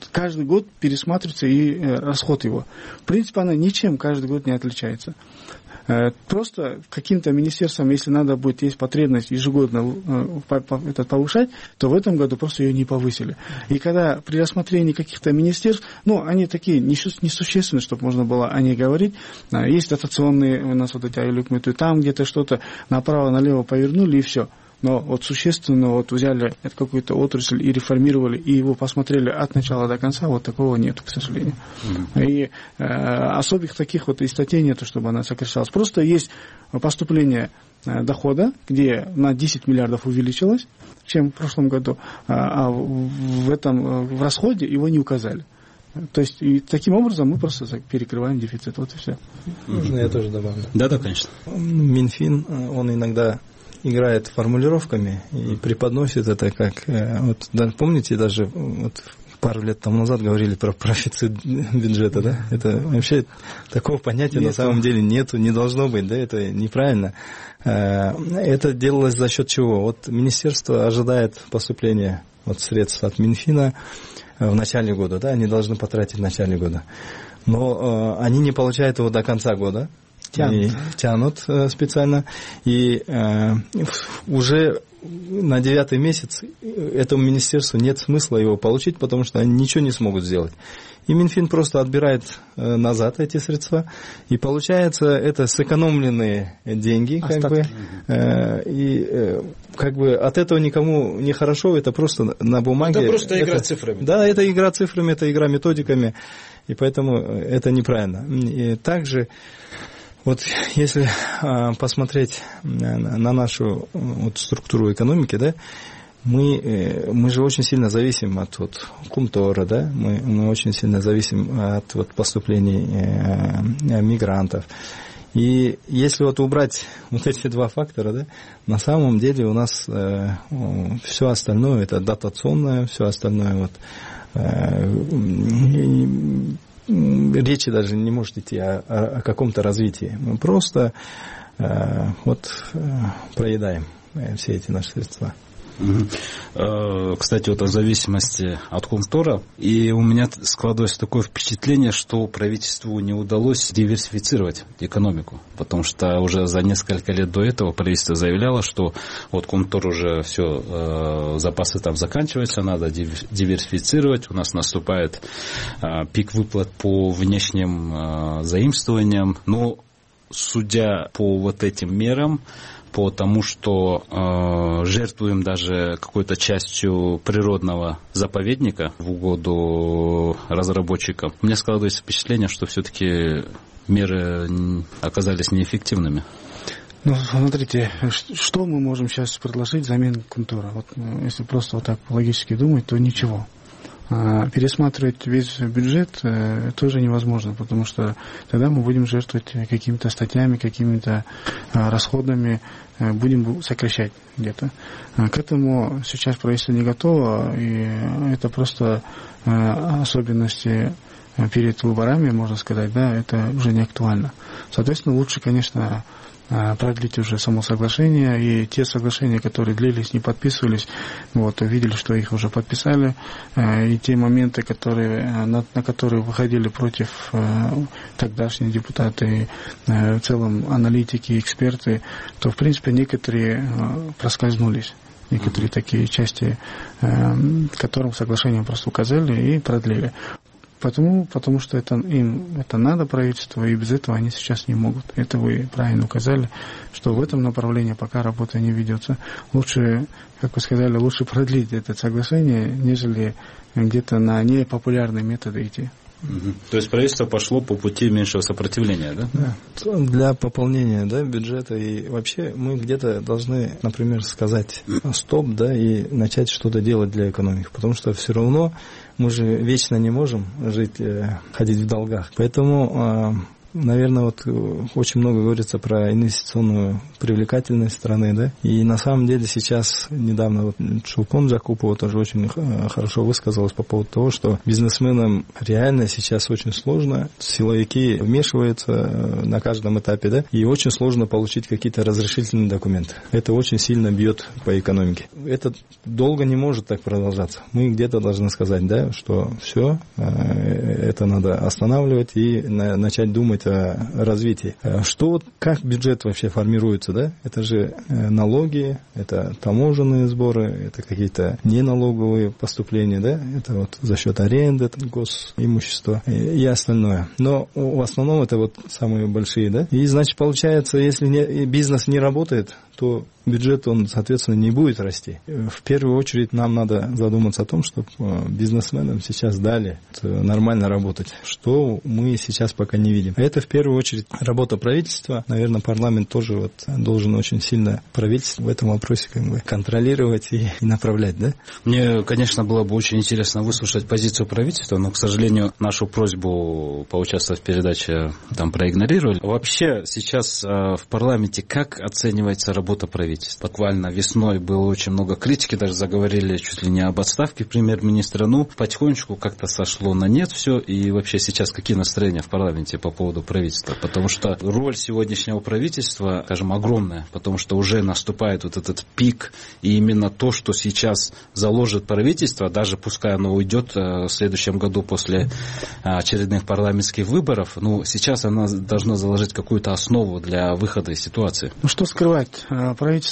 Speaker 21: каждый год пересматривается и расход его. В принципе, она ничем каждый год не отличается. Просто каким-то министерствам, если надо будет, есть потребность ежегодно этот повышать, то в этом году просто ее не повысили. И когда при рассмотрении каких-то министерств, ну, они такие несущественные, чтобы можно было о них говорить, есть дотационные у нас вот эти айлюкметы, там где-то что-то направо-налево повернули и все. Но вот существенно вот взяли какую-то отрасль и реформировали, и его посмотрели от начала до конца, вот такого нет, к сожалению. Mm-hmm. И э, особых таких вот и статей нету, чтобы она сокращалась. Просто есть поступление э, дохода, где на десять миллиардов увеличилось, чем в прошлом году, а, а в этом, в расходе его не указали. То есть, и таким образом мы просто перекрываем дефицит. Вот и все.
Speaker 4: Можно я тоже добавлю?
Speaker 20: Да, да, конечно.
Speaker 4: Минфин, он иногда играет формулировками и преподносит это как... Вот, да, помните, даже вот пару лет тому назад говорили про профицит бюджета, да? Это вообще такого понятия нет, на самом деле нету, не должно быть, да? Это неправильно. Это делалось за счет чего? Вот министерство ожидает поступления вот, средств от Минфина в начале года, да? Они должны потратить в начале года. Но они не получают его до конца года. Тянут. тянут э, специально, и э, уже на девятый месяц этому министерству нет смысла его получить, потому что они ничего не смогут сделать. И Минфин просто отбирает э, назад эти средства, и получается это сэкономленные деньги, как бы, э, и э, как бы от этого никому не хорошо, это просто на бумаге.
Speaker 20: Это просто игра
Speaker 4: это,
Speaker 20: цифрами.
Speaker 4: Да, это игра цифрами, это игра методиками, и поэтому это неправильно. И также вот если а, посмотреть на, на нашу вот, структуру экономики, да, мы, мы же очень сильно зависим от вот, Кумтора, да, мы, мы очень сильно зависим от вот, поступлений э, мигрантов. И если вот убрать вот эти два фактора, да, на самом деле у нас э, все остальное, это дотационное, все остальное вот, э, речи даже не может идти о, о, о каком-то развитии. Мы просто э, вот, э, проедаем все эти наши средства.
Speaker 20: Угу. Кстати, вот о зависимости от Кумтора. И у меня складывается такое впечатление, что правительству не удалось диверсифицировать экономику. Потому что уже за несколько лет до этого правительство заявляло, что вот Кумтор уже все, запасы там заканчиваются, надо диверсифицировать. У нас наступает пик выплат по внешним заимствованиям. Но судя по вот этим мерам, по тому, что э, жертвуем даже какой-то частью природного заповедника в угоду разработчикам, у меня складывается впечатление, что все-таки меры оказались неэффективными.
Speaker 21: Ну, смотрите, что мы можем сейчас предложить взамен Кумтора? Вот, если просто вот так логически думать, то ничего. А пересматривать весь бюджет э, тоже невозможно, потому что тогда мы будем жертвовать какими-то статьями, какими-то э, расходами, э, будем сокращать где-то. А к этому сейчас правительство не готово, и это просто э, особенности перед выборами, можно сказать, да, это уже не актуально. Соответственно, лучше, конечно, продлить уже само соглашение, и те соглашения, которые длились, не подписывались, вот, увидели, что их уже подписали, и те моменты, которые, на, на которые выходили против тогдашние депутаты, в целом аналитики, эксперты, то, в принципе, некоторые проскользнулись. Некоторые такие части, которым соглашение просто указали и продлили. Потому, потому что это, им это надо, правительству, и без этого они сейчас не могут. Это вы правильно указали, что в этом направлении пока работа не ведется. Лучше, как вы сказали, лучше продлить это соглашение, нежели где-то на непопулярные методы идти.
Speaker 20: Угу. То есть правительство пошло по пути меньшего сопротивления, да?
Speaker 4: Да. Для пополнения, да, бюджета, и вообще мы где-то должны, например, сказать стоп, да, и начать что-то делать для экономики, потому что все равно мы же вечно не можем жить, ходить в долгах. Поэтому наверное, вот очень много говорится про инвестиционную привлекательность страны, да, и на самом деле сейчас, недавно вот Чулпон Джакупова тоже очень хорошо высказалась по поводу того, что бизнесменам реально сейчас очень сложно, силовики вмешиваются на каждом этапе, да, и очень сложно получить какие-то разрешительные документы. Это очень сильно бьет по экономике. Это долго не может так продолжаться. Мы где-то должны сказать, да, что все, это надо останавливать и начать думать о развитии. Что, как бюджет вообще формируется, да? Это же налоги, это таможенные сборы, это какие-то неналоговые поступления, да? Это вот за счет аренды, госимущества и остальное. Но в основном это вот самые большие, да? И, значит, получается, если не, бизнес не работает, то бюджет, он, соответственно, не будет расти. В первую очередь нам надо задуматься о том, чтобы бизнесменам сейчас дали нормально работать, что мы сейчас пока не видим. Это в первую очередь работа правительства. Наверное, парламент тоже вот должен очень сильно правительство в этом вопросе как бы контролировать и, и направлять, да?
Speaker 20: Мне, конечно, было бы очень интересно выслушать позицию правительства, но, к сожалению, нашу просьбу поучаствовать в передаче там проигнорировали. Вообще сейчас в парламенте как оценивается работа правительства? Буквально весной было очень много критики, даже заговорили чуть ли не об отставке премьер-министра. Ну, потихонечку как-то сошло на нет все. И вообще сейчас какие настроения в парламенте по поводу правительства? Потому что роль сегодняшнего правительства, скажем, огромная, потому что уже наступает вот этот пик. И именно то, что сейчас заложит правительство, даже пускай оно уйдет в следующем году после очередных парламентских выборов, ну, сейчас оно должно заложить какую-то основу для выхода из ситуации.
Speaker 21: Ну, что скрывать? Правительство,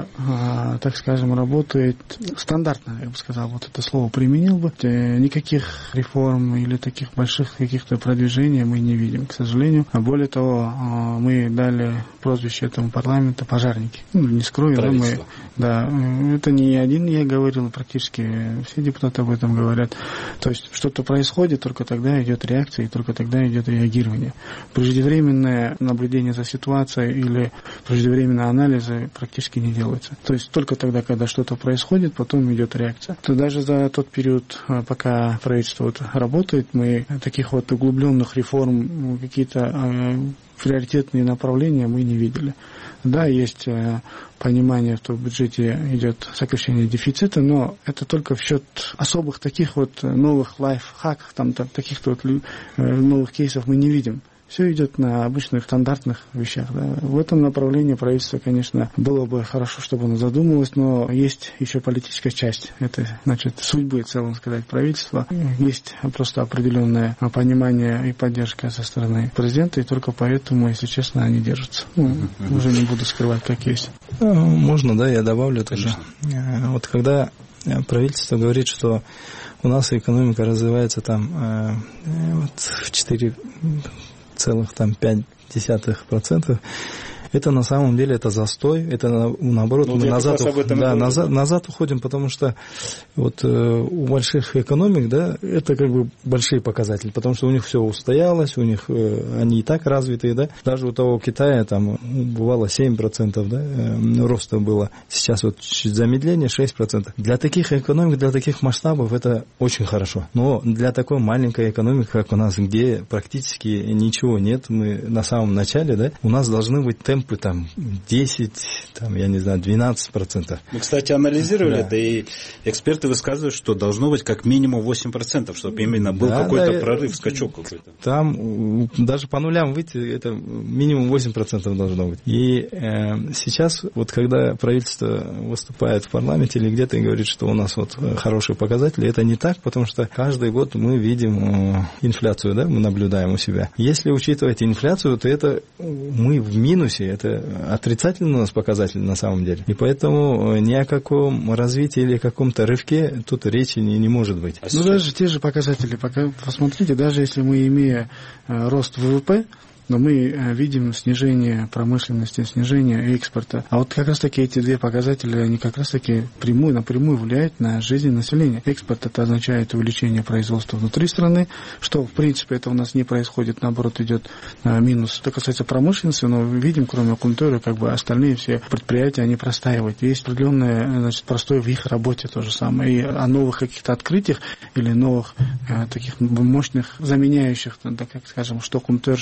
Speaker 21: так скажем, работает стандартно, я бы сказал, вот это слово применил бы. Никаких реформ или таких больших каких-то продвижений мы не видим, к сожалению. А более того, мы дали прозвище этому парламенту пожарники. Ну, не скрою, но мы... Да, это не один я говорил, практически все депутаты об этом говорят. То есть что-то происходит, только тогда идет реакция, и только тогда идет реагирование. Преждевременное наблюдение за ситуацией или преждевременные анализы практически не делается. То есть только тогда, когда что-то происходит, потом идет реакция. То даже за тот период, пока правительство вот работает, мы таких вот углубленных реформ, какие-то приоритетные направления мы не видели. Да, есть понимание, что в бюджете идет сокращение дефицита, но это только в счет особых таких вот новых лайфхаков, там, таких вот новых кейсов мы не видим. Все идет на обычных стандартных вещах. Да. В этом направлении правительство, конечно, было бы хорошо, чтобы оно задумалось, но есть еще политическая часть. Это, значит, судьбы, в целом сказать, правительства. Есть просто определенное понимание и поддержка со стороны президента, и только поэтому, если честно, они держатся. Ну, уже не буду скрывать, как есть.
Speaker 4: Можно, да, я добавлю тоже. Вот когда правительство говорит, что у нас экономика развивается там вот, в четыре целых пять десятых процента, это на самом деле это застой, это наоборот ну, мы назад, да, назад, назад уходим, потому что вот, э, у больших экономик, да, это как бы большие показатели, потому что у них все устоялось, у них э, они и так развитые, да, даже у того Китая там бывало семь процентов, да, э, роста было, сейчас вот чуть замедление шесть процентов. Для таких экономик, для таких масштабов это очень хорошо, но для такой маленькой экономики, как у нас, где практически ничего нет, мы на самом начале, да, у нас должны быть темпы там десять, там, я не знаю, двенадцать процентов.
Speaker 20: Мы, кстати, анализировали да. это, и эксперты высказывают, что должно быть как минимум восемь процентов, чтобы именно был да, какой-то да, прорыв, скачок какой-то.
Speaker 4: Там даже по нулям выйти, это минимум восемь процентов должно быть. И э, сейчас, вот когда правительство выступает в парламенте или где-то и говорит, что у нас вот хорошие показатели, это не так, потому что каждый год мы видим э, инфляцию, да, мы наблюдаем у себя. Если учитывать инфляцию, то это мы в минусе, это отрицательный у нас показатель на самом деле. И поэтому ни о каком развитии или каком-то рывке тут речи не, не может быть.
Speaker 21: Ну, даже те же показатели, пока, посмотрите, даже если мы, имея э, рост ВВП, но мы видим снижение промышленности, снижение экспорта. А вот как раз-таки эти две показатели, они как раз-таки прямую, напрямую влияют на жизнь населения. Экспорт — это означает увеличение производства внутри страны, что, в принципе, это у нас не происходит, наоборот, идет минус. Что касается промышленности, но мы видим, кроме культуры, как бы остальные все предприятия, они простаивают. Есть определенное, значит, простой в их работе то же самое. И о новых каких-то открытиях или новых э, таких мощных, заменяющих, так как скажем, что культур, что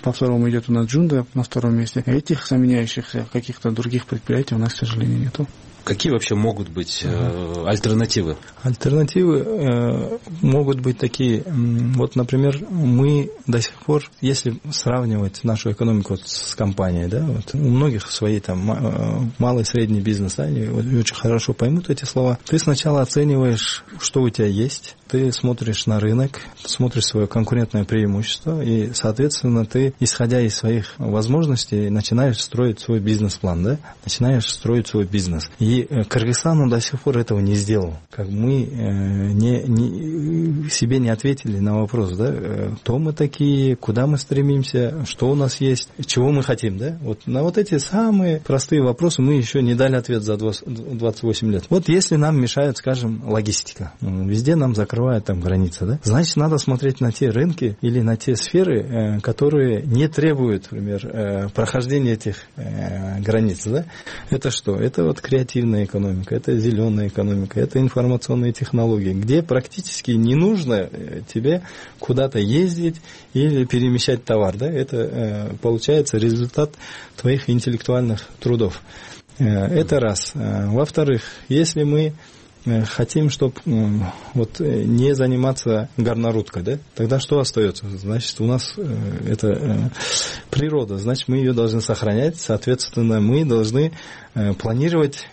Speaker 21: по второму идет у нас Джунда на втором месте. Этих заменяющихся каких-то других предприятий у нас, к сожалению, нету.
Speaker 20: Какие вообще могут быть э, альтернативы?
Speaker 4: Альтернативы э, могут быть такие. Вот, например, мы до сих пор, если сравнивать нашу экономику вот с компанией, да, вот, у многих свои там малый и средний бизнес, да, они очень хорошо поймут эти слова. Ты сначала оцениваешь, что у тебя есть, ты смотришь на рынок, смотришь свое конкурентное преимущество, и, соответственно, ты, исходя из своих возможностей, начинаешь строить свой бизнес-план, да, начинаешь строить свой бизнес. И Кыргызстан, он до сих пор этого не сделал. Как мы э, не, не, себе не ответили на вопрос, да, кто мы такие, куда мы стремимся, что у нас есть, чего мы хотим, да. Вот на вот эти самые простые вопросы мы еще не дали ответ за двадцать восемь лет. Вот если нам мешает, скажем, логистика, везде нам закрывают там границы, да, значит, надо смотреть на те рынки или на те сферы, э, которые не требуют, например, э, прохождения этих э, границ, да. Это что? Это вот креативная экономика, это зеленая экономика, это информационные технологии, где практически не нужно тебе куда-то ездить или перемещать товар, да. Это э, получается результат твоих интеллектуальных трудов. Э, это раз. Э, во-вторых, если мы хотим, чтобы вот не заниматься горнорудкой, да, тогда что остается? Значит, у нас это природа, значит, мы ее должны сохранять, соответственно, мы должны планировать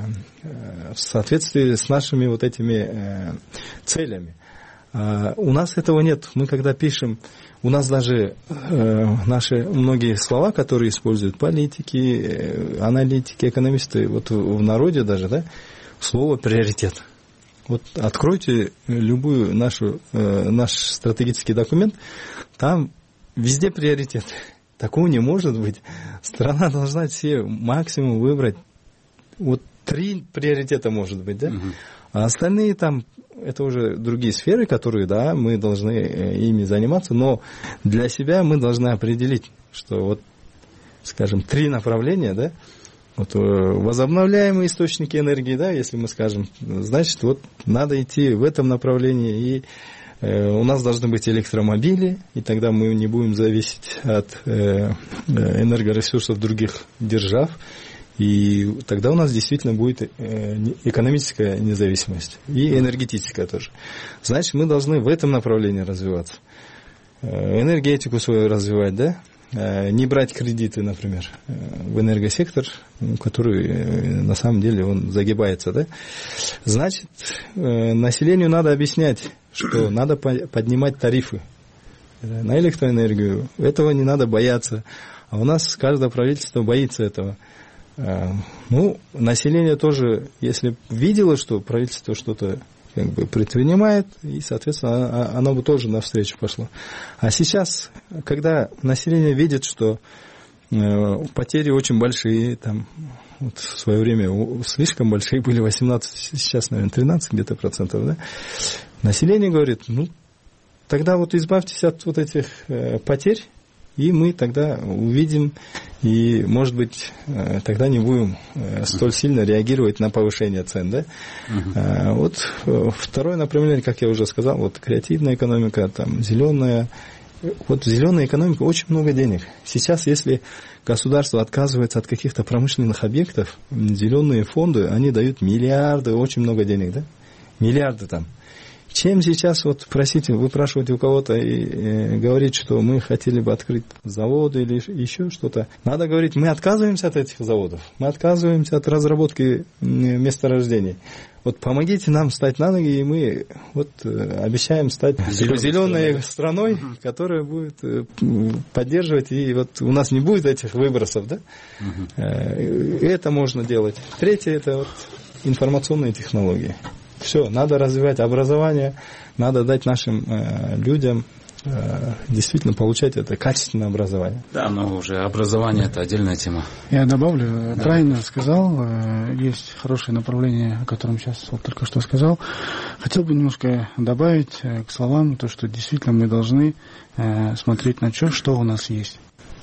Speaker 4: в соответствии с нашими вот этими целями. У нас этого нет. Мы когда пишем, у нас даже наши многие слова, которые используют политики, аналитики, экономисты, вот в народе даже, да, слово «приоритет». Вот откройте любую нашу, э, наш стратегический документ, там везде приоритет. Такого не может быть. Страна должна все максимум выбрать. Вот три приоритета может быть, да? Угу. А остальные там, это уже другие сферы, которые, да, мы должны ими заниматься, но для себя мы должны определить, что вот, скажем, три направления, да, вот возобновляемые источники энергии, да, если мы скажем, значит, вот надо идти в этом направлении, и э, у нас должны быть электромобили, и тогда мы не будем зависеть от э, энергоресурсов других держав, и тогда у нас действительно будет э, экономическая независимость и энергетическая тоже. Значит, мы должны в этом направлении развиваться, э, энергетику свою развивать, да. Не брать кредиты, например, в энергосектор, который на самом деле он загибается, да? Значит, населению надо объяснять, что надо поднимать тарифы на электроэнергию. Этого не надо бояться. А у нас каждое правительство боится этого. Ну, население тоже, если видело, что правительство что-то как бы предпринимает, и, соответственно, оно бы тоже навстречу пошло. А сейчас, когда население видит, что э, потери очень большие, там, вот в свое время слишком большие были, восемнадцать, сейчас, наверное, тринадцать где-то процентов, да, население говорит, ну, тогда вот избавьтесь от вот этих э, потерь, и мы тогда увидим, и, может быть, тогда не будем столь сильно реагировать на повышение цен, да? Uh-huh. Вот второе направление, как я уже сказал, вот креативная экономика, там, зеленая. Вот в зеленой экономике очень много денег. Сейчас, если государство отказывается от каких-то промышленных объектов, зеленые фонды, они дают миллиарды, очень много денег, да? Миллиарды там. Чем сейчас, вот, просите, выпрашивать у кого-то и, и говорить, что мы хотели бы открыть заводы или еще что-то. Надо говорить, мы отказываемся от этих заводов, мы отказываемся от разработки месторождений. Вот помогите нам встать на ноги, и мы вот обещаем стать зеленой, зеленой страной, которая будет поддерживать, и вот у нас не будет этих выбросов, да? Угу. Это можно делать. Третье, это вот информационные технологии. Все, надо развивать образование, надо дать нашим э, людям э, действительно получать это качественное образование.
Speaker 20: Да, но уже образование – это отдельная тема.
Speaker 21: Я добавлю, да. Правильно сказал, э, есть хорошее направление, о котором сейчас вот только что сказал. Хотел бы немножко добавить э, к словам то, что действительно мы должны э, смотреть на то, что у нас есть.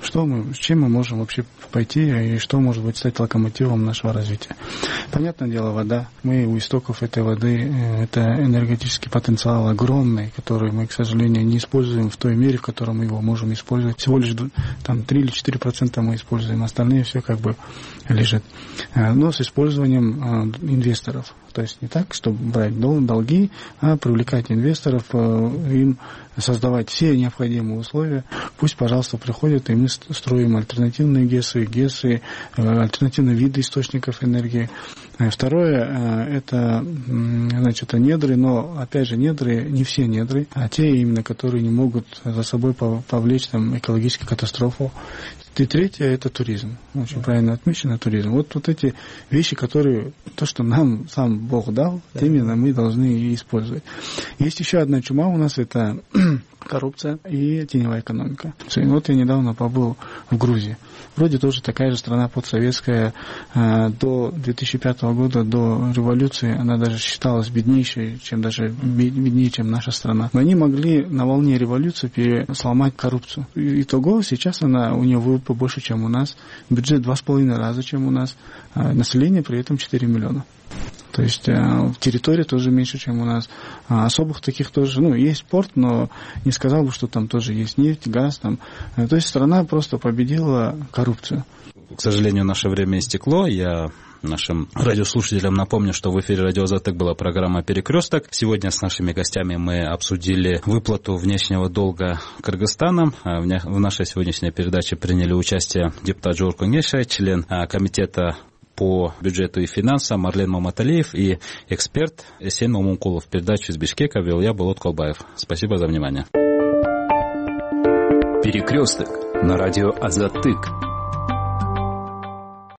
Speaker 21: Что мы, с чем мы можем вообще пойти и что может быть стать локомотивом нашего развития. Понятное дело, вода. Мы у истоков этой воды, это энергетический потенциал огромный, который мы, к сожалению, не используем в той мере, в которой мы его можем использовать. Всего лишь там три или четыре процента мы используем, остальные все как бы лежит. Но с использованием инвесторов. То есть не так, чтобы брать долги, а привлекать инвесторов, им создавать все необходимые условия. Пусть, пожалуйста, приходят, и мы строим альтернативные ГЭСы, ГЭСы, альтернативные виды источников энергии. Второе, это, значит, недры, но, опять же, недры, не все недры, а те именно, которые не могут за собой повлечь там экологическую катастрофу. И третье – это туризм. Очень правильно отмечено, туризм. Вот, вот эти вещи, которые, то, что нам сам Бог дал, да, именно мы должны и использовать. Есть еще одна чума у нас – это коррупция и теневая экономика. Вот я недавно побыл в Грузии. Вроде тоже такая же страна подсоветская. До две тысячи пятого года, до революции, она даже считалась беднейшей, чем даже беднее, чем наша страна. Но они могли на волне революции сломать коррупцию. Итого сейчас она, у нее ВВП больше, чем у нас, бюджет два с половиной раза, чем у нас, а население при этом четыре миллиона. То есть э, территория тоже меньше, чем у нас. А особых таких тоже, ну, есть порт, но не сказал бы, что там тоже есть нефть, газ. Там. То есть страна просто победила коррупцию.
Speaker 20: К сожалению, наше время истекло. Я нашим радиослушателям напомню, что в эфире «Радио Азатык» была программа «Перекресток». Сегодня с нашими гостями мы обсудили выплату внешнего долга Кыргызстаном. В нашей сегодняшней передаче приняли участие депутат Жогорку Кеңеш, член комитета по бюджету и финансам Марлен Маматалиев и эксперт Эсен Момункулов. Передачу из Бишкека вел я, Болот Колбаев. Спасибо за внимание.
Speaker 18: Перекресток на радио Азатык.